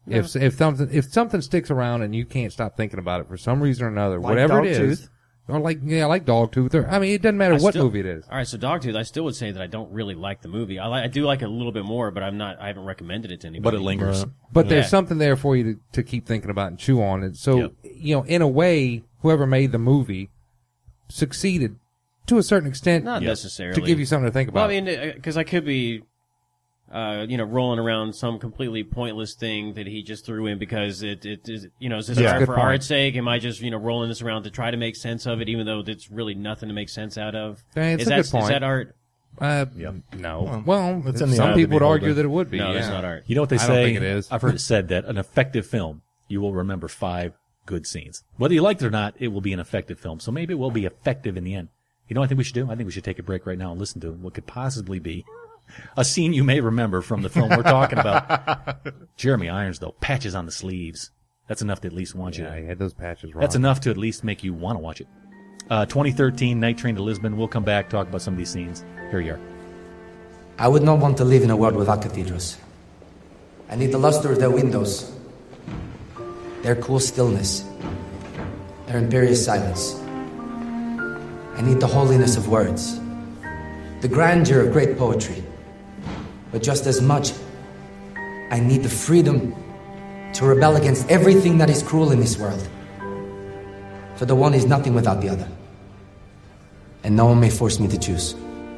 If something sticks around and you can't stop thinking about it for some reason or another, Like whatever it Dogtooth. is, or like Dogtooth, or I mean, it doesn't matter what movie it is. All right, so Dogtooth, I still would say that I don't really like the movie. I do like it a little bit more, but I haven't recommended it to anybody. But it lingers. But there's something there for you to keep thinking about and chew on. And so, in a way, whoever made the movie succeeded to a certain extent. Not necessarily. To give you something to think about. Well, I mean, because I could be, rolling around some completely pointless thing that he just threw in because it is, is this art for art's sake? Am I just, rolling this around to try to make sense of it, even though it's really nothing to make sense out of? It's a good point. Is that art? No. Well, it's in the eye some of the people would argue beholder. that it would be. No, yeah. it's not art. You know what they say? I don't think it is. I've heard it said that an effective film, you will remember 5 good scenes. Whether you liked it or not, it will be an effective film. So maybe it will be effective in the end. You know what I think we should do? I think we should take a break right now and listen to what could possibly be a scene you may remember from the film we're talking about. Jeremy Irons, though, patches on the sleeves. That's enough to at least want you. Yeah, he had those patches wrong. That's enough to at least make you want to watch it. 2013, Night Train to Lisbon. We'll come back, talk about some of these scenes. Here you are. I would not want to live in a world without cathedrals. I need the luster of their windows, their cool stillness, their imperious silence. I need the holiness of words, the grandeur of great poetry. But just as much, I need the freedom to rebel against everything that is cruel in this world. For the one is nothing without the other. And no one may force me to choose.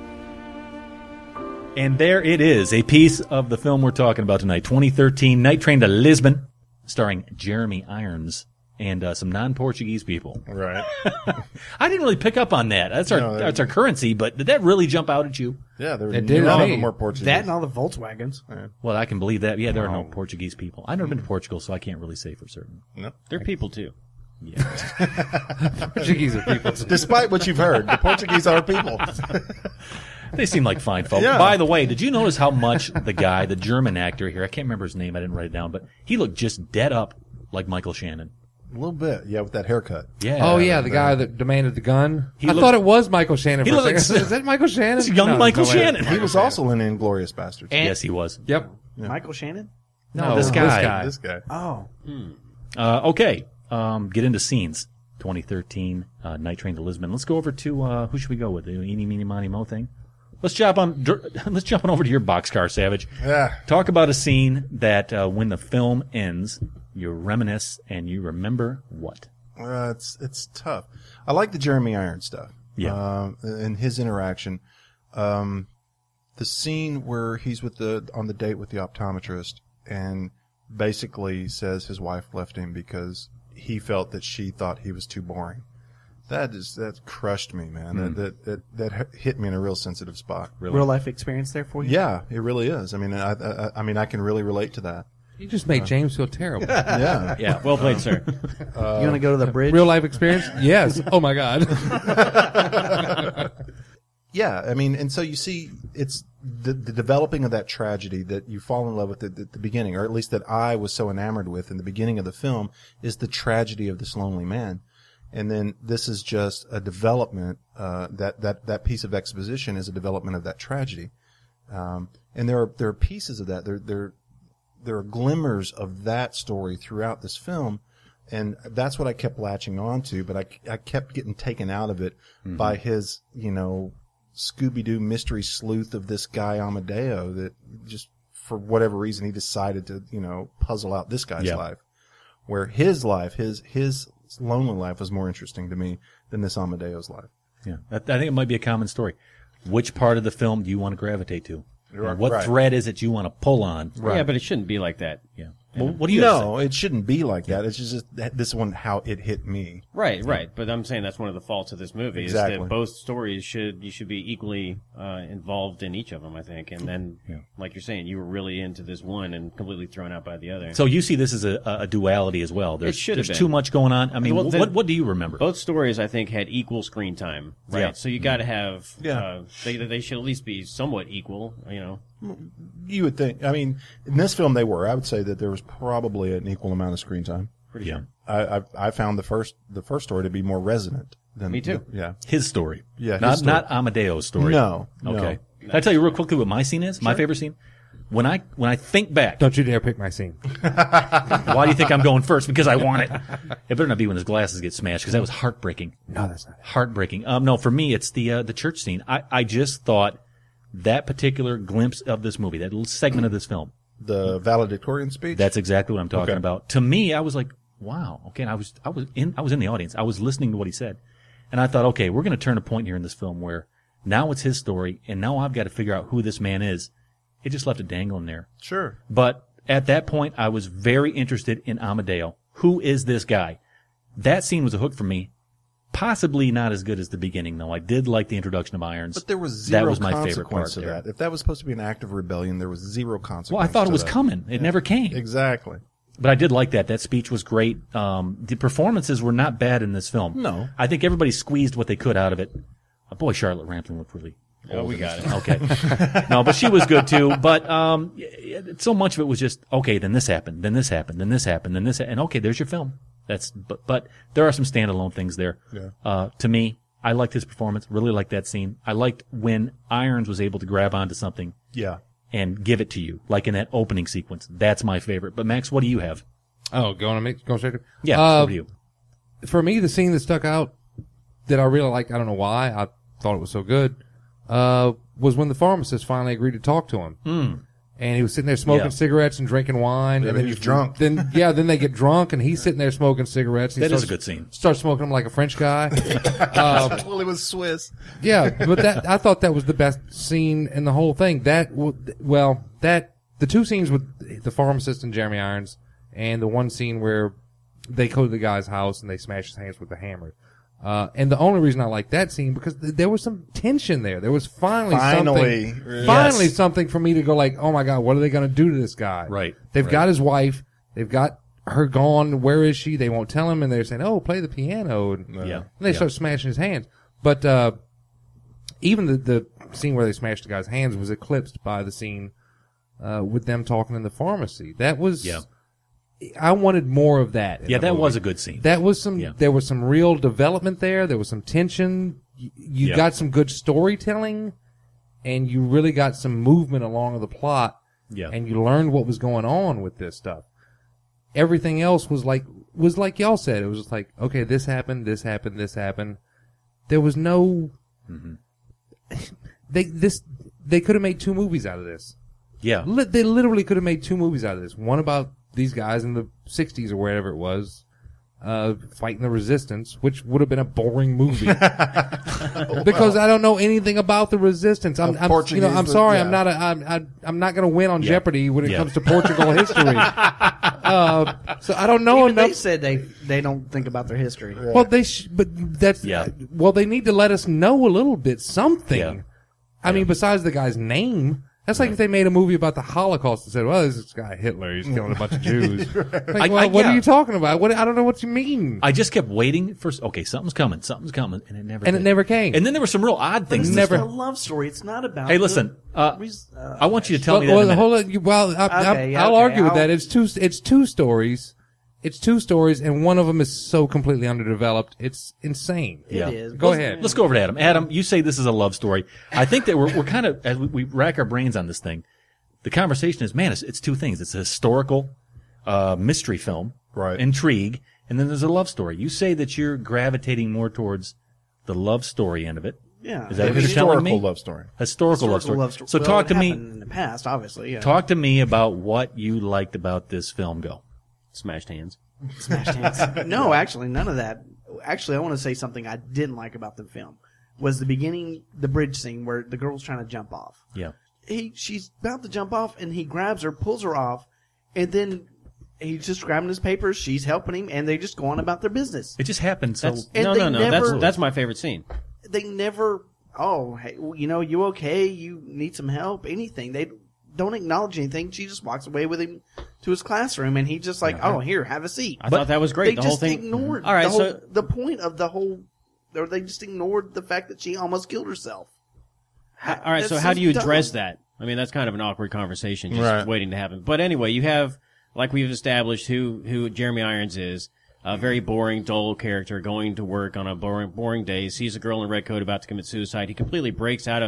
And there it is, a piece of the film we're talking about tonight. 2013, Night Train to Lisbon, starring Jeremy Irons and some non-Portuguese people. Right. I didn't really pick up on that. That's our currency, but did that really jump out at you? Yeah, there It did none to of me. them were Portuguese. That and all the Volkswagens. Well, I can believe that. Yeah, there are no Portuguese people. I've never been to Portugal, so I can't really say for certain. No. They're people too. Portuguese are people. Despite what you've heard, the Portuguese are people. They seem like fine folk. Yeah. By the way, did you notice how much the German actor here, I can't remember his name, I didn't write it down, but he looked just dead up like Michael Shannon. A little bit, yeah, with that haircut. Yeah. Oh yeah, the guy that demanded the gun. I looked- thought it was Michael Shannon. He For a looked second. like- Is that Michael Shannon? It's young No, Michael no way. Shannon. He was also in Inglourious Bastards. Yes, he was. Yep. Michael Shannon? No, this guy. This guy. Oh. Okay. Get into scenes. 2013, Night Train to Lisbon. Let's go over to, who should we go with? The Eeny, Meeny, Miny, Mo thing? Let's jump on over to your boxcar, Savage. Yeah. Talk about a scene that, when the film ends, you reminisce and you remember what? It's tough. I like the Jeremy Irons stuff. Yeah. And his interaction. The scene where he's on the date with the optometrist and basically says his wife left him because he felt that she thought he was too boring. That crushed me, man. That hit me in a real sensitive spot. Really? Real life experience there for you? Yeah, it really is. I mean, I mean, I can really relate to that. You just made James feel terrible. Yeah. Yeah, well played, sir. You want to go to the bridge? Real life experience? Yes. Oh my God. Yeah, I mean, and so you see, it's the developing of that tragedy that you fall in love with at the beginning, or at least that I was so enamored with in the beginning of the film, is the tragedy of this lonely man. And then this is just a development, that piece of exposition is a development of that tragedy. And there are pieces of that. There are glimmers of that story throughout this film. And that's what I kept latching on to, but I kept getting taken out of it by his, Scooby-Doo mystery sleuth of this guy Amadeo that just, for whatever reason, he decided to, puzzle out this guy's life. Where his life, his lonely life was more interesting to me than this Amadeo's life. Yeah. I think it might be a common story. Which part of the film do you want to gravitate to? Right. What thread is it you want to pull on? Yeah, but it shouldn't be like that. Yeah. Well, what do you No, it shouldn't be like that. It's just this one, how it hit me. Right. But I'm saying that's one of the faults of this movie Exactly. is that both stories you should be equally involved in each of them, I think. And then, like you're saying, you were really into this one and completely thrown out by the other. So you see this as a duality as well. There's should have too been. much going on. I mean, Well, what do you remember? Both stories, I think, had equal screen time, right? Yeah. So you got to have, Yeah. they should at least be somewhat equal, You would think. I mean, in this film, they were. I would say that there was probably an equal amount of screen time. Pretty sure. I found the first story to be more resonant than Me too. Yeah. His story. Yeah, his Not story. not Amadeo's story. No. Okay. Can I tell you real quickly what my scene is? My favorite scene? when I think back, Don't you dare pick my scene. why do you think I'm going first? Because I want it. It better not be when his glasses get smashed, because that was heartbreaking. No, that's not. Heartbreaking. No, for me, it's the church scene. I just thought that particular glimpse of this movie, that little segment of this film, The valedictorian speech? that's exactly what I'm talking Okay. about. To me, I was like, wow. Okay, and I was in the audience. I was listening to what he said, and I thought, okay, we're going to turn a point here in this film where now it's his story, and now I've got to figure out who this man is. It just left it dangling there. Sure. But at that point, I was very interested in Amadeo. Who is this guy? That scene was a hook for me. Possibly not as good as the beginning, though. I did like the introduction of Irons. But there was zero That was my favorite part consequence to there. that. If that was supposed to be an act of rebellion, there was zero consequence. Well, I thought it to was that. coming. It never came. Exactly. But I did like that. That speech was great. The performances were not bad in this film. No. I think everybody squeezed what they could out of it. Boy, Charlotte Rampling looked really Oh, old we in got this it. film. Okay. No, but she was good too. But so much of it was just, okay, then this happened, then this happened, then this happened, then this, and okay, there's your film. But there are some standalone things there. Yeah. To me, I liked his performance. Really liked that scene. I liked when Irons was able to grab onto something Yeah. and give it to you, like in that opening sequence. That's my favorite. But Max, what do you have? Oh, going straight to Yeah, what do you? For me, the scene that stuck out that I really liked, I don't know why, I thought it was so good, was when the pharmacist finally agreed to talk to him. And he was sitting there smoking Yeah. cigarets and drinking wine. Yeah, and but then he was drunk. Then they get drunk and he's sitting there smoking cigarettes. And That he is a starts- good scene. Starts smoking them like a French guy. Well, it was Swiss. Yeah, but I thought that was the best scene in the whole thing. The two scenes with the pharmacist and Jeremy Irons, and the one scene where they go to the guy's house and they smash his hands with the hammer. And the only reason I like that scene because there was some tension there. There was finally something for me to go like, oh my god, what are they going to do to this guy? Right. They've got his wife. They've got her gone. Where is she? They won't tell him, and they're saying, "Oh, play the piano." And, Yeah. and they start smashing his hands. But even the scene where they smashed the guy's hands was eclipsed by the scene with them talking in the pharmacy. That was. Yeah. I wanted more of that. in Yeah, the that movie. was a good scene. That was some. Yeah. There was some real development there. There was some tension. You Yeah. got some good storytelling, and you really got some movement along the plot. Yeah. And you learned what was going on with this stuff. Everything else was like y'all said. It was just like, okay, this happened, this happened, this happened. There was no. They could have made 2 movies out of this. Yeah. They literally could have made 2 movies out of this. One about these guys in the 60s or wherever it was, fighting the resistance, which would have been a boring movie. Because I don't know anything about the resistance. I'm sorry. yeah. I'm not going to win on Yeah. Jeopardy when it Yeah. comes to Portugal history. So I don't know Even enough. they said they don't think about their history. Well, but that's, Yeah. well, they need to let us know a little bit, something. Yeah. I mean, besides the guy's name. That's like if they made a movie about the Holocaust and said, well, this is this guy Hitler, he's killing a bunch of Jews. Like, what yeah. are you talking about? I don't know what you mean. I just kept waiting for, okay, something's coming, and it never And did. it never came. And then there were some real odd But things. it's Never- just a love story. It's not about. Hey, listen, I want you to tell me that in a minute. Hold on. I'll argue with that. It's two stories. It's 2 stories, and one of them is so completely underdeveloped. It's insane. Yeah. It is. Go ahead. Let's go over to Adam. Adam, you say this is a love story. I think that we're kind of, as we rack our brains on this thing, the conversation is, man, it's 2 things. It's a historical mystery film, Right. intrigue, and then there's a love story. You say that you're gravitating more towards the love story end of it. Yeah. Is that what you're telling me? Historical love story. Historical love story. So Well, talk it to me. happened in the past, obviously. Yeah. Talk to me about what you liked about this film. Go. Smashed hands. Smashed hands. No, actually, none of that. Actually, I want to say something I didn't like about the film was the beginning, the bridge scene where the girl's trying to jump off. Yeah. She's about to jump off, and he grabs her, pulls her off, and then he's just grabbing his papers. She's helping him, and they just go on about their business. It just happened. So And No. they never- That's my favorite scene. They never. Oh, hey, you okay? You need some help? Anything? They don't acknowledge anything. She just walks away with him to his classroom, and he's just like, "Oh, here, have a seat." I thought that was great. They The just whole thing. ignored. All right, the point of the whole, or they just ignored the fact that she almost killed herself. All right, That's so how do you dumb. address that? I mean, that's kind of an awkward conversation, just Right. waiting to happen. But anyway, you have, like we've established, who Jeremy Irons is. A very boring, dull character going to work on a boring day. Sees a girl in a red coat about to commit suicide. He completely breaks out of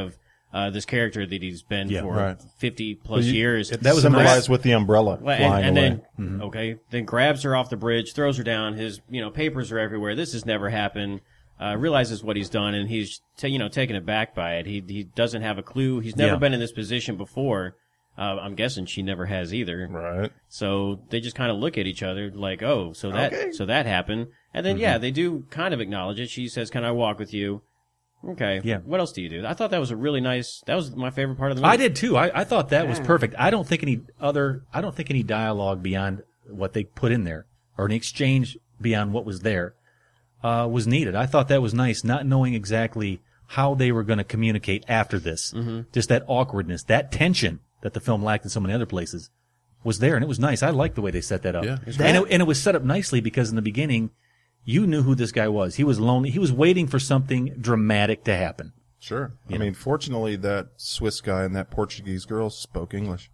this character that he's been for right. 50 plus years. That was symbolized with the umbrella flying and away. then then grabs her off the bridge, throws her down. His papers are everywhere. This has never happened. Realizes what he's done, and he's taken aback by it. He doesn't have a clue. He's never been in this position before. I'm guessing she never has either. Right. So they just kind of look at each other like, oh, so that happened. And then, they do kind of acknowledge it. She says, can I walk with you? Okay. Yeah. What else do you do? I thought that was that was my favorite part of the movie. I did too. I thought that was perfect. I don't think any dialogue beyond what they put in there or an exchange beyond what was there, was needed. I thought that was nice, not knowing exactly how they were going to communicate after this. Mm-hmm. Just that awkwardness, that tension that the film lacked in so many other places was there, and it was nice. I liked the way they set that up. Yeah. And it was set up nicely because in the beginning, you knew who this guy was. He was lonely. He was waiting for something dramatic to happen. Sure. I mean, fortunately, that Swiss guy and that Portuguese girl spoke English.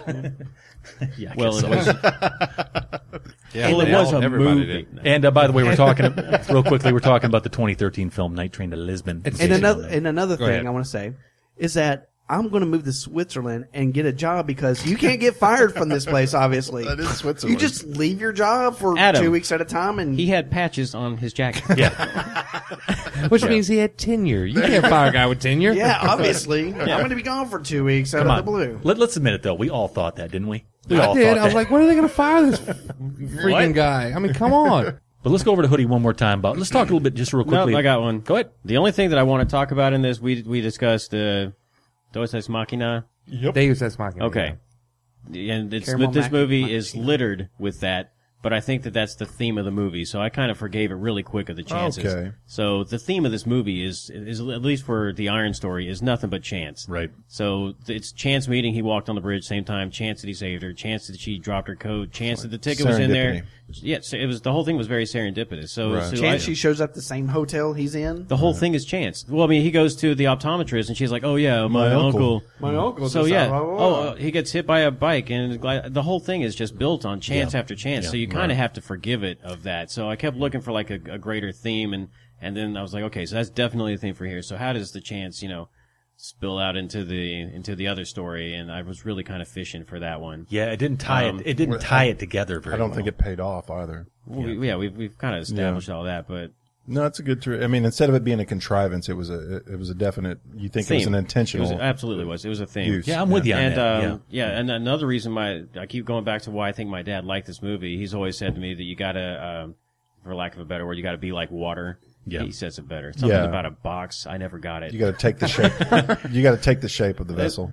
Yeah, well, it was. Yeah, well, it was a movie. Did. And by the way, we're talking real quickly. We're talking about the 2013 film Night Train to Lisbon. And another thing I want to say is that I'm going to move to Switzerland and get a job because you can't get fired from this place, obviously. That is Switzerland. You just leave your job for Adam, 2 weeks at a time. And he had patches on his jacket. Which means he had tenure. You can't fire a guy with tenure. Yeah, obviously. I'm going to be gone for 2 weeks out of the blue. Let's admit it, though. We all thought that, didn't we? I did. I was like, when are they going to fire this freaking guy? I mean, come on. But let's go over to Hoodie one more time. Let's talk a little bit just real quickly. Nope, I got one. Go ahead. The only thing that I want to talk about in this, we discussed Deus Ex Machina. Yep. Deus Ex Machina. Okay. And this movie is littered with that, but I think that that's the theme of the movie, so I kind of forgave it really quick of the chances. Okay. So the theme of this movie is at least for the Iron story, is nothing but chance. Right. So it's chance meeting, he walked on the bridge same time, chance that he saved her, chance that she dropped her coat, chance that the ticket was in there. Yeah, so the whole thing was very serendipitous. So, chance she shows up at the same hotel he's in. The whole thing is chance. Well, I mean, he goes to the optometrist and she's like, "Oh yeah, my uncle." My uncle. So yeah, he gets hit by a bike, and the whole thing is just built on chance after chance. So you kind of have to forgive it of that. So I kept looking for like a greater theme, and then I was like, okay, so that's definitely a theme for here. So how does the chance, spill out into the other story? And I was really kind of fishing for that one. Yeah, it didn't tie it. It didn't tie it together very well. I don't think it paid off either. Well, we've kind of established all that, but no, it's a good. I mean, instead of it being a contrivance, it was a definite. You think theme. It was an intentional? It absolutely was. It was a theme. Use. Yeah, I'm with you on that. And another reason I keep going back to why I think my dad liked this movie. He's always said to me that you gotta, for lack of a better word, you gotta be like water. Yeah. He says it better. Something about a box. I never got it. You got to take the shape. You got to take the shape of the vessel.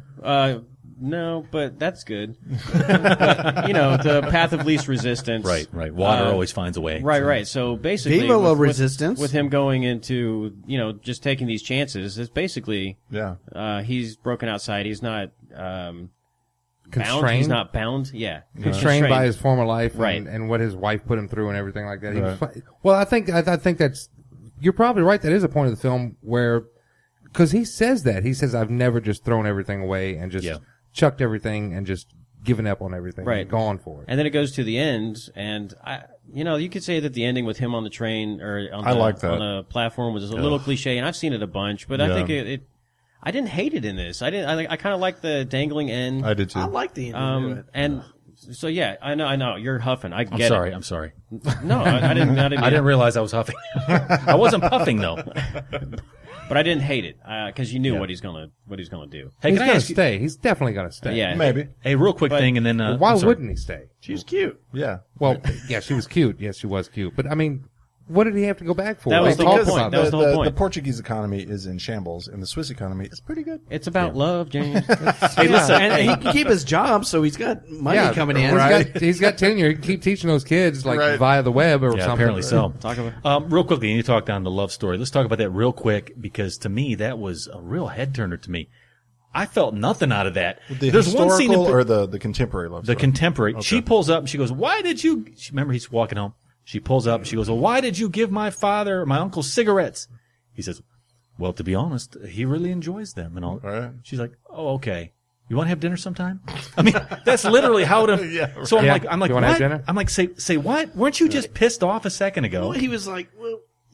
No, but that's good. But, the path of least resistance. Right. Water always finds a way. Right. So basically, Viva la resistance. With him going into, just taking these chances, it's basically, he's broken outside. He's not, constrained. Bound. He's not bound. Yeah. Constrained by his former life right. and what his wife put him through and everything like that. Well, I think that's, you're probably right. That is a point of the film where, because he says that. He says, I've never just thrown everything away and just chucked everything and just given up on everything. Right. And gone for it. And then it goes to the end, and you could say that the ending with him on the train or on the platform was a little cliche, and I've seen it a bunch, but I think I didn't hate it in this. I kind of like the dangling end. I did too. I like the ending. And so yeah, I know you're huffing. I get it. I'm sorry. No, I didn't. I didn't realize I was huffing. I wasn't puffing though. But I didn't hate it because you knew what he's gonna do. Hey, he's gonna stay. He's definitely gonna stay. Yeah, maybe. Hey, real quick thing, and then why wouldn't he stay? She's cute. Yeah. Well, yeah, she was cute. Yes, she was cute. But I mean, what did he have to go back for? That was the whole point. That was the whole point. The Portuguese economy is in shambles, and the Swiss economy is pretty good. It's about love, James. Hey, listen, and he can keep his job, so he's got money coming in. Right. He's got tenure. He can keep teaching those kids via the web or something. Apparently so. Talk about real quickly, you talk down the love story. Let's talk about that real quick because to me that was a real head turner to me. I felt nothing out of that. The historical or the contemporary love story? The contemporary. Okay. She pulls up and she goes, "Why did you?" Remember, he's walking home. She pulls up and she goes, "Well, why did you give my uncle cigarettes?" He says, "Well, to be honest, he really enjoys them and all." Right. She's like, "Oh, okay. You want to have dinner sometime?" I mean, that's literally how it. Yeah, so I'm like, you want to have dinner? I'm like, say what? Weren't you just pissed off a second ago? Well, he was like, well,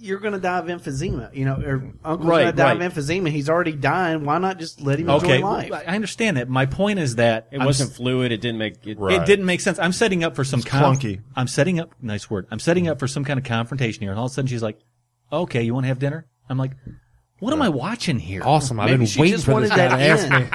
you're going to die of emphysema, or Uncle's Right, going to die right. of emphysema. He's already dying. Why not just let him enjoy life? Well, I understand that. My point is that It wasn't fluid. It didn't make it. Right. It didn't make sense. I'm setting up for some clunky. I'm setting up. Nice word. I'm setting up for some kind of confrontation here, and all of a sudden she's like, "Okay, you want to have dinner?" I'm like, "What am I watching here?" Awesome. I've Maybe been she waiting just for this wanted guy that to ask in. me.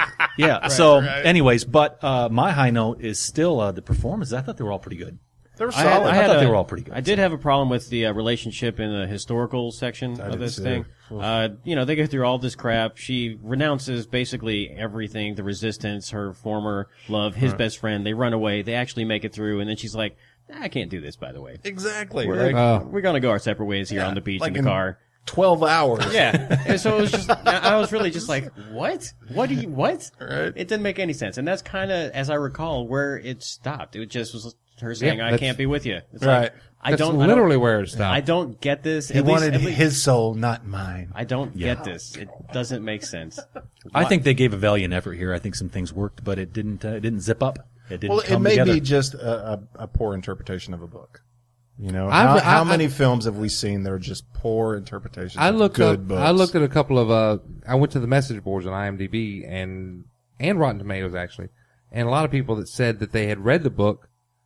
Yeah. Anyways, but my high note is still the performances. I thought they were all pretty good. They were I solid. thought they were all pretty good. I did have a problem with the relationship in the historical section of did this too. thing. They go through all this crap. She renounces basically everything, the resistance, her former love, his best friend. They run away. They actually make it through, and then she's like, I can't do this, by the way. Exactly. We're Like, going to go our separate ways here on the beach like in the car. 12 hours. Yeah. And so it was just, I was really just like, what? What? Right. It didn't make any sense. And that's kind of, as I recall, where it stopped. It just was her saying, I that's- can't be with you. It's Right. like, I That's don't literally where it stopped. I don't get this. He At least- wanted at least- his soul, not mine. I don't get this. It doesn't make sense. I think they gave a valiant effort here. I think some things worked, but it didn't zip up. It didn't Well, it come may together. be just a poor interpretation of a book. I've- How I- many films have we seen that are just poor interpretations I of looked good up. books? I looked at a couple of. I went to the message boards on IMDb and Rotten Tomatoes actually, and a lot of people that said that they had read the book.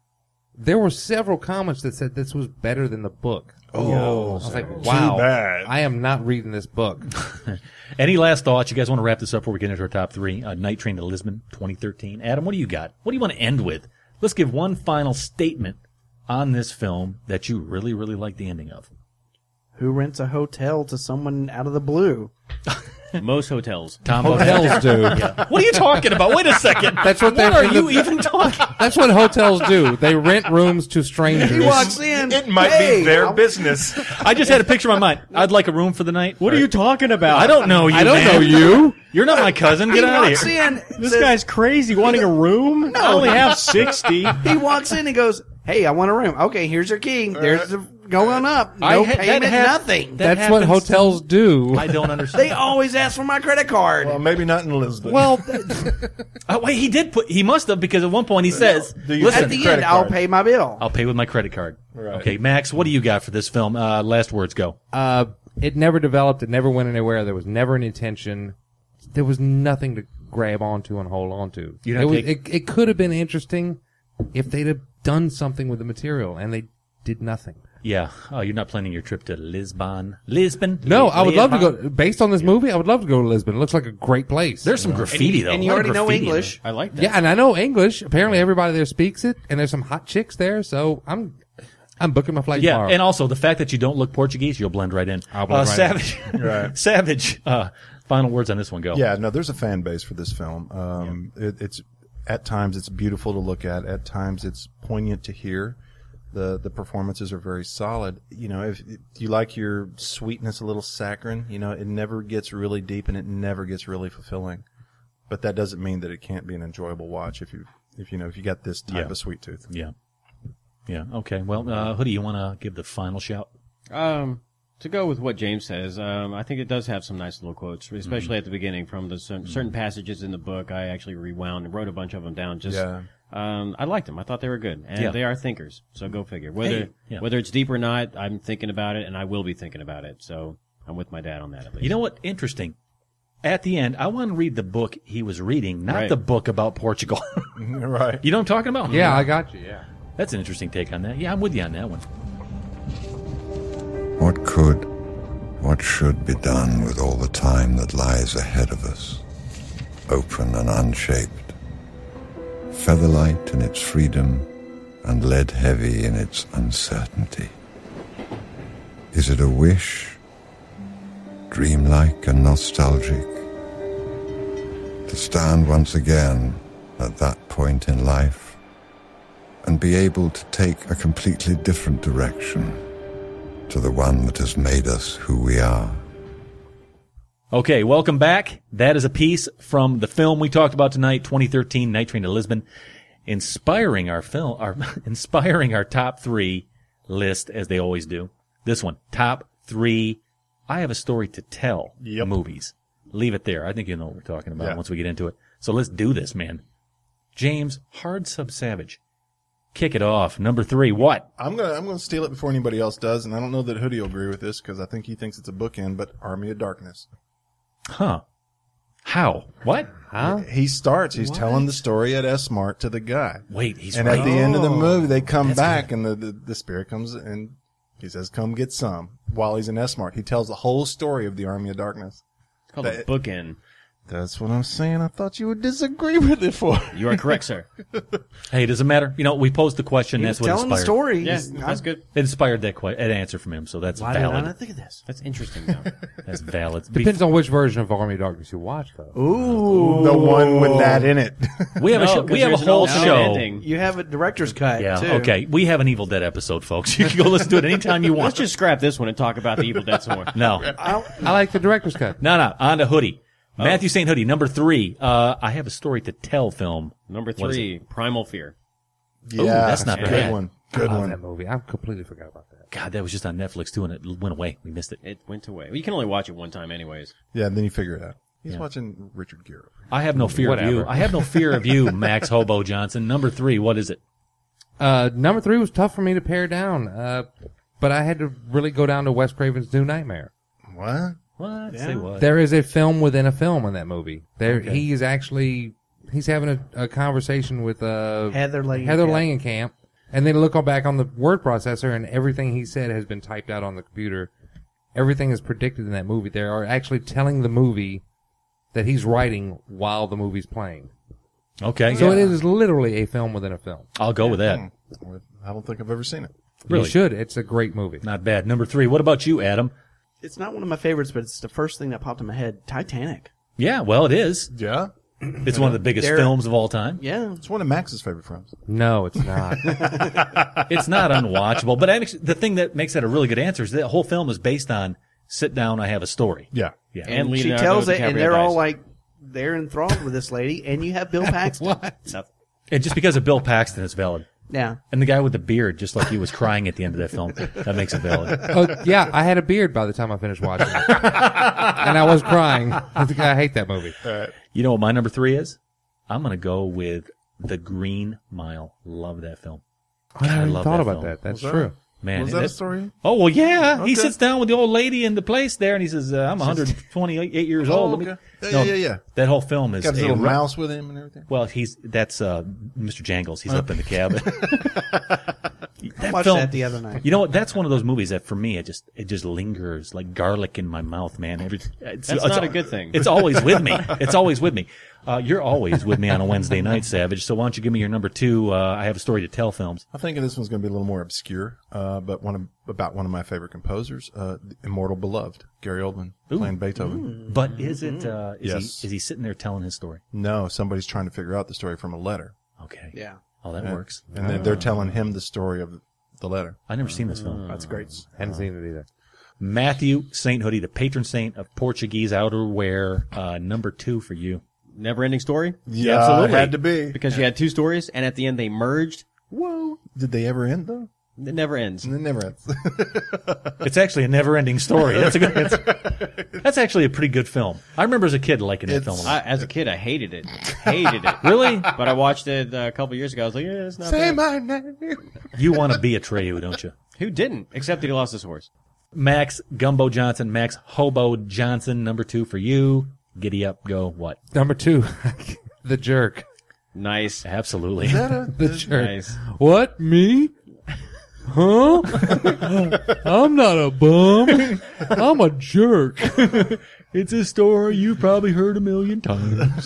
There were several comments that said this was better than the book. Oh, I was like, wow, bad. I am not reading this book. Any last thoughts? You guys want to wrap this up before we get into our top three? Night Train to Lisbon, 2013. Adam, what do you got? What do you want to end with? Let's give one final statement on this film that you really, really like the ending of. Who rents a hotel to someone out of the blue? Most hotels. Tom Hotels do. What are you talking about? Wait a second. That's what What they're are in you the- even talking? That's what hotels do. They rent rooms to strangers. He walks in. It might "Hey, be their I'll- business. I just had a picture in my mind. I'd like a room for the night. What are you talking about? I don't know you. I don't man. know you. You're not my cousin. He Get out of walks here. in. This says- guy's crazy wanting a room? I only have 60. He walks in and goes, "Hey, I want a room. Okay, here's your key. There's the going up. No payment, nothing." That's what hotels do. I don't understand. They always ask for my credit card. Well, maybe not in Lisbon. Well, Wait, he must have, because at one point he says, Do you- listen, At the credit end, I'll card. pay my bill. I'll pay with my credit card. Right. Okay, Max, what do you got for this film? Last words, go. it never developed. It never went anywhere. There was never an intention. There was nothing to grab onto and hold onto. You don't It could have been interesting if they'd have done something with the material, and they did nothing. Yeah. Oh, you're not planning your trip to Lisbon? Lisbon? No, I would love to Lisbon? go. Based on this movie, I would love to go to Lisbon. It looks like a great place. There's some graffiti, though. and you A lot of already know graffiti in English. I like that. Yeah, and I know English. Apparently, everybody there speaks it, and there's some hot chicks there. So I'm booking my flight Yeah, tomorrow. and also the fact that you don't look Portuguese, you'll blend right in. I'll blend right in. Savage. Right. Savage. Final words on this one, go. Yeah, no, there's a fan base for this film. It's at times it's beautiful to look at. At times it's poignant to hear. The performances are very solid. If you like your sweetness a little saccharine, it never gets really deep and it never gets really fulfilling. But that doesn't mean that it can't be an enjoyable watch if you got this type of sweet tooth. Yeah. Yeah. Okay. Well, Hoodie, you want to give the final shout? To go with what James says, I think it does have some nice little quotes, especially at the beginning from the certain passages in the book. I actually rewound and wrote a bunch of them down. I liked them. I thought they were good, and they are thinkers. So go figure. Whether it's deep or not, I'm thinking about it, and I will be thinking about it. So I'm with my dad on that at least. You know what? Interesting. At the end, I want to read the book he was reading, not Right. the book about Portugal. Right. You know what I'm talking about? yeah, I got you. Yeah. That's an interesting take on that. Yeah, I'm with you on that one. What could, what should be done with all the time that lies ahead of us, open and unshaped, featherlight in its freedom and lead heavy in its uncertainty? Is it a wish, dreamlike and nostalgic, to stand once again at that point in life and be able to take a completely different direction to the one that has made us who we are? Okay, welcome back. That is a piece from the film we talked about tonight, 2013, Night Train to Lisbon, inspiring our top three list, as they always do. This one, top three, I have a story to tell movies. Leave it there. I think you know what we're talking about once we get into it. So let's do this, man. James, Hard Sub Savage. Kick it off. Number 3, what? I'm gonna steal it before anybody else does, and I don't know that Hoodie will agree with this because I think he thinks it's a bookend. But Army of Darkness. Huh. How? What? Huh? He starts. He's telling the story at S-Mart to the guy. Wait, he's and right. at the end of the movie, they come That's back, good. and the spirit comes and he says, "Come get some." While he's in S-Mart, he tells the whole story of the Army of Darkness. It's called a bookend. That's what I'm saying. I thought you would disagree with it for. You are correct, sir. Hey, does it matter? You know, we posed the question. He That's was what telling the inspired. story. Yeah, He's- that's good. It inspired that answer from him, so that's Why did I valid. not think of this? That's interesting, though. That's valid. Depends on which version of Army of Darkness you watch, though. Ooh. The one with that in it. We have a No, show, 'cause we have a there's an whole alternate show. ending. You have a director's cut, Yeah, too. okay. We have an Evil Dead episode, folks. You can go listen to it anytime you Let's want. just scrap this one and talk about the Evil Dead some more. No. I like the director's cut. No. On to Hoodie. Matthew St. Hoodie, number 3. I have a story to tell film. Number What is 3, Primal Fear. Yeah, Ooh, that's not good bad. one. I Good love one. that movie. I completely forgot about that. God, that was just on Netflix too, and it went away. We missed it. It went away. Well, you can only watch it one time anyways. Yeah, then you figure it out. He's Yeah. watching Richard Gere. I have no fear of you. Whatever. I have no fear of you, Max Hobo Johnson. Number 3, what is it? Number 3 was tough for me to pare down, but I had to really go down to Wes Craven's New Nightmare. What? What? Say what? There is a film within a film in that movie. There, Okay. he's having a conversation with Heather Langenkamp. Langenkamp, and then look back on the word processor, and everything he said has been typed out on the computer. Everything is predicted in that movie. They are actually telling the movie that he's writing while the movie's playing. Okay. So yeah. it is literally a film within a film. I'll go with that. I don't think I've ever seen it. Really? You should. It's a great movie. Not bad. Number 3, what about you, Adam? It's not one of my favorites, but it's the first thing that popped in my head. Titanic. Yeah, well, it is. Yeah? It's one of the biggest There- films of all time. Yeah. It's one of Max's favorite films. No, it's not. It's not unwatchable, but actually, the thing that makes that a really good answer is that the whole film is based on sit down, I have a story. Yeah. Yeah. And She Leonardo tells it, DiCaprio and they're all dies. like, they're enthralled with this lady, and you have Bill Paxton. Nothing. And just because of Bill Paxton, it's valid. Yeah. And the guy with the beard, just like he was crying at the end of that film, that makes it valid. Oh, yeah, I had a beard by the time I finished watching it. And I was crying. I hate that movie. You know what my number 3 is? I'm going to go with The Green Mile. Love that film. I never even love thought that about film. that. That's Was that- true. Man, Was that a story? Oh, well, yeah. He Okay. sits down with the old lady in the place there, and he says, I'm 128 years Oh, old. Let me-" okay. Yeah. That whole film is Got his a little ru- mouse with him and everything. Well, that's Mr. Jangles. He's up in the cab. I watched that the other night. You know what? That's one of those movies that for me, it just lingers like garlic in my mouth, man. That's not a good thing. It's always with me. It's always with me. You're always with me on a Wednesday night, Savage. So why don't you give me your number 2? I have a story to tell films. I think this one's going to be a little more obscure, but about one of my favorite composers, Immortal Beloved, Gary Oldman playing Beethoven. But is it? Yes. Is he sitting there telling his story? No, somebody's trying to figure out the story from a letter, Okay. Yeah. Oh, that works. and then they're telling him the story of the letter. I've never seen this film. That's great. Hadn't seen it either. Matthew St. Hoodie, the patron saint of Portuguese outerwear. Number 2 for you. Never ending story? Yeah, absolutely. it had to be. Because you had 2 stories, and at the end they merged. Whoa. Did they ever end though? It never ends. It never ends. It's actually a never-ending story. That's actually a pretty good film. I remember as a kid liking that film a lot. As a kid, I hated it. Hated it. Really? But I watched it a couple years ago. I was like, yeah, it's not Say bad. my name. You want to be a Treyu, don't you? Who didn't? Except that he lost his horse. Max Gumbo Johnson, Max Hobo Johnson, number 2 for you. Giddy up, go, what? Number 2, The Jerk. Nice. Absolutely. The Jerk. Nice. What? Me? Huh? I'm not a bum. I'm a jerk. It's a story you probably heard a million times.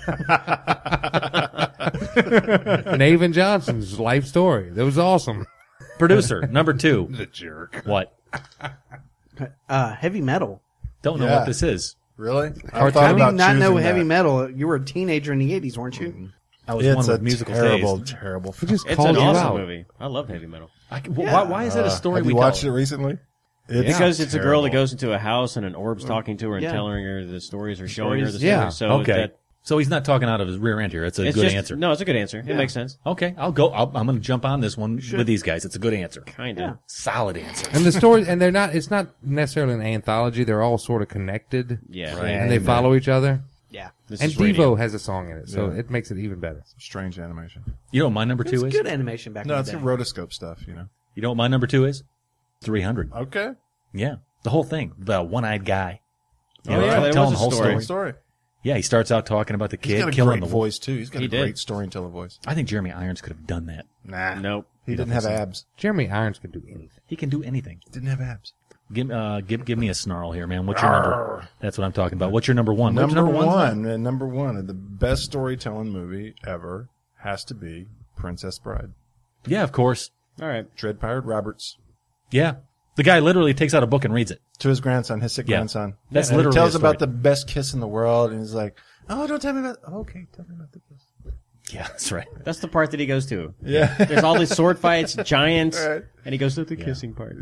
Navin Johnson's life story. That was awesome. Producer, number 2. The Jerk. What? Heavy metal. Don't know Yeah. what this is. Really? Cartoon? How do you not know choosing heavy that. metal? You were a teenager in the 80s, weren't you? I was It's one a with musical terrible, taste. terrible He film. just It's called an you awesome out. movie. I love heavy metal. Why is that a story Have we you watched tell? it recently? Because it's a girl that terrible. goes into a house and an orb's talking to her and Yeah. telling her the stories or showing her the stories. Yeah. So Okay. that, So he's not talking out of his rear end here. It's a it's good just, answer. No, it's a good answer. It makes sense. Okay, I'll go. I'm going to jump on this one with these guys. It's a good answer. Kinda. Solid answer. And the story, and they're not, it's not necessarily an anthology. They're all sort of connected. Yeah. Right. And they follow each other. Yeah. This And is radio. Devo has a song in it, so it makes it even better. Strange animation. You know what my number two It's is? good animation back No, in it's the a day. rotoscope stuff, you know. You know what my number two is? 300. Okay. Yeah. The whole thing. The one-eyed guy. You Oh, know, yeah, there telling was the a whole story. Story. Yeah, he starts out talking about the He's kid got a killing great the voice too. He's got He a did. great storyteller voice. I think Jeremy Irons could have done that. Nah, Nope. he didn't have abs. Jeremy Irons could do anything. He can do anything. Didn't have abs. Give me a snarl here, man. What's your number? That's what I'm talking about. What's your number one? What's Number your one, number one, the best storytelling movie ever has to be Princess Bride. Yeah, of course. All right. Dread Pirate Roberts Yeah. The guy literally takes out a book and reads it. to his grandson, his sick Yeah. grandson. That's And literally he tells a about story. the best kiss in the world, and he's like, "Oh, don't tell me about." Oh, okay, tell me about the kiss. Yeah, that's right. That's the part that he goes to. Yeah. There's all these sword fights, giants, Right. and he goes to the kissing part.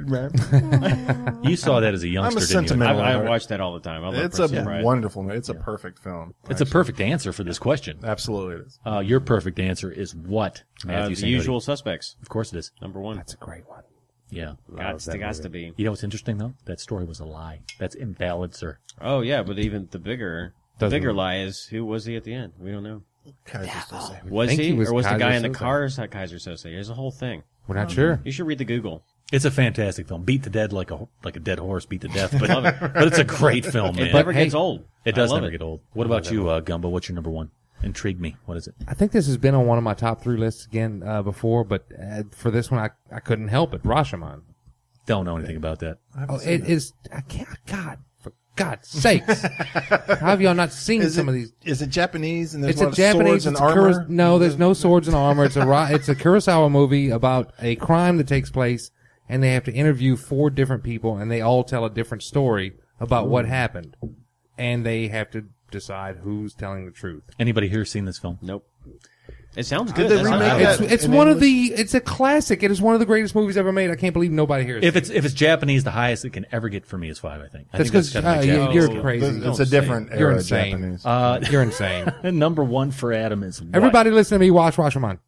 You saw that as a youngster, didn't you? sentimental. I watch that all the time. I love It's Princess a Bride. wonderful. It's a perfect film. It's a perfect answer for this question. Absolutely, it is. Your perfect answer is what, Matthew The Sangotti? Usual Suspects. Of course it is. Number one. That's a great one. Yeah. Gots to be. You know what's interesting, though? That story was a lie. That's invalid, sir. Oh yeah, but even the bigger lie is, who was he at the end? We don't know. Was think he, he was or was the Kaiser guy in the Soze. car Kaiser Soze? There's a whole thing. We're not sure. You should read the Google. It's a fantastic film. Beat the dead like a dead horse beat to death, but it's a great film, man. It never hey, gets old. It does I love never get old. What about you, Gumbo? What's your number one? Intrigue me. What is it? I think this has been on one of my top 3 lists again before, but for this one, I couldn't help it. Rashomon. Don't know anything about that. Oh, it is. I can't. God, for God's sakes! How have y'all not seen some of these? Is it Japanese? And there's It's a a lot Japanese. of swords and It's a armor. no, there's no swords and armor. It's it's a Kurosawa movie about a crime that takes place, and they have to interview 4 different people, and they all tell a different story about what happened, and they have to decide who's telling the truth. Anybody here seen this film? Nope. It sounds good. they That's remake not that? bad. It's in one of English? the. It's a classic. It is one of the greatest movies ever made. I can't believe nobody here. If it's Japanese, the highest it can ever get for me is 5. I think. I That's think because gotta be Japanese. you're crazy. It's a different You're era insane. Japanese. You're insane. Number one for Adam is what? Everybody listen to me. Watch Rashomon.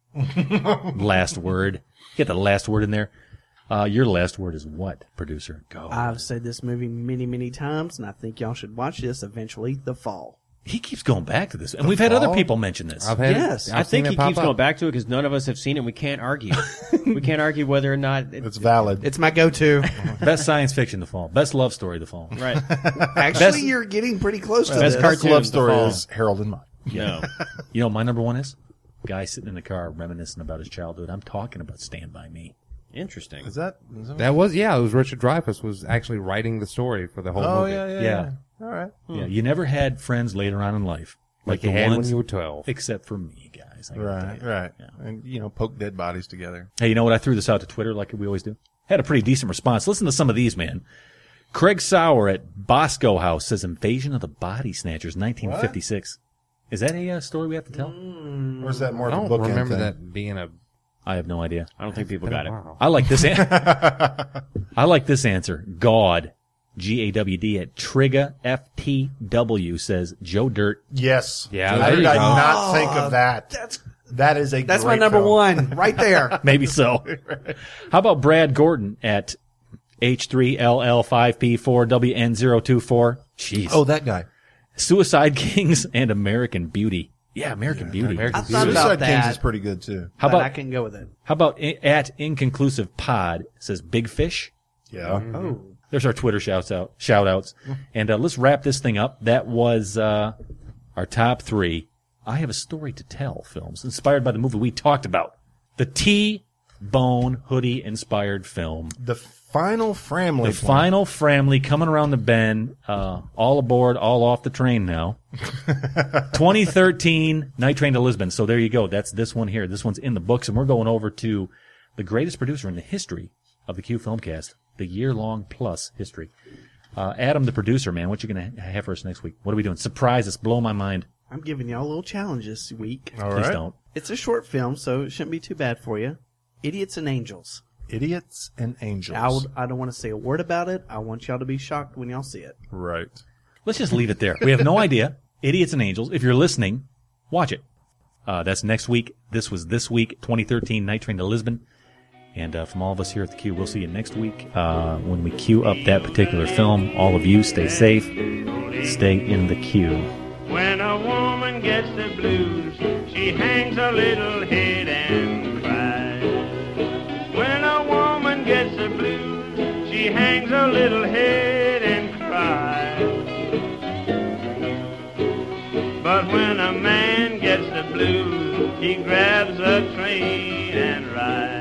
Last word. Get the last word in there. Your last word is what, producer? Go. I've said this movie many, many times, and I think y'all should watch this eventually. The Fall. He keeps going back to this, and we've had other people mention this. I've had Yes. it. I I've think seen he it pop keeps up. going back to it because none of us have seen it. We can't argue. We can't argue whether or not It's valid. It's my go-to. Best science fiction, The Fall. Best love story, The Fall. right. Actually, Best- you're getting pretty close to Best this. cartoon. love story The Fall. is Harold and Maude. No. You know what my number one is? Guy sitting in the car reminiscing about his childhood. I'm talking about Stand By Me. Interesting. Is that? That was it was Richard Dreyfuss was actually writing the story for the whole Oh movie. Yeah. All right. Yeah, you never had friends later on in life Like the you had when ones, you were 12. except for me, guys. I gotta tell Right. you. Right. Yeah. And poke dead bodies together. Hey, you know what? I threw this out to Twitter like we always do. Had a pretty decent response. Listen to some of these, man. Craig Sauer at Bosco House says Invasion of the Body Snatchers, 1956. Is that a story we have to tell? Or is that more I of a don't bookend remember thing? that being a. I have no idea. I don't think people got it. Wow. I like this. I like this answer. God, GAWD at Trigga FTW says Joe Dirt. Yes. Yeah, How there did you I go. not think of that? That is a That's my great number film. one, right there. Maybe so. How about Brad Gordon at H3LL5P4WN024? Jeez. Oh, that guy. Suicide Kings and American Beauty. Yeah, American Beauty. American I thought Beauty. about Suicide Kings that. is pretty good too. How but about I can go with it. How about at Inconclusive Pod says Big Fish? Yeah. Oh, There's our Twitter shout outs. And let's wrap this thing up. That was our top 3 I Have a Story to Tell films inspired by the movie we talked about. The T-Bone hoodie inspired film. The final Framley. The final Framley coming around the bend. All aboard, all off the train now. 2013 Night Train to Lisbon. So there you go. That's this one here. This one's in the books, and we're going over to the greatest producer in the history of the Q Filmcast, the year-long plus history. Adam, the producer, man, what you going to have for us next week? What are we doing? Surprise us. Blow my mind. I'm giving y'all a little challenge this week. All Please right. don't. It's a short film, so it shouldn't be too bad for you. Idiots and Angels. Idiots and Angels. I don't want to say a word about it. I want y'all to be shocked when y'all see it. Right. Let's just leave it there. We have no idea. Idiots and Angels. If you're listening, watch it. That's next week. This was this week, 2013 Night Train to Lisbon. And from all of us here at the Q, we'll see you next week when we queue up that particular film. All of you, stay safe. Stay in the queue. When I the blues, she hangs her little head and cries. When a woman gets the blues, she hangs her little head and cries. But when a man gets the blues, he grabs a train and rides.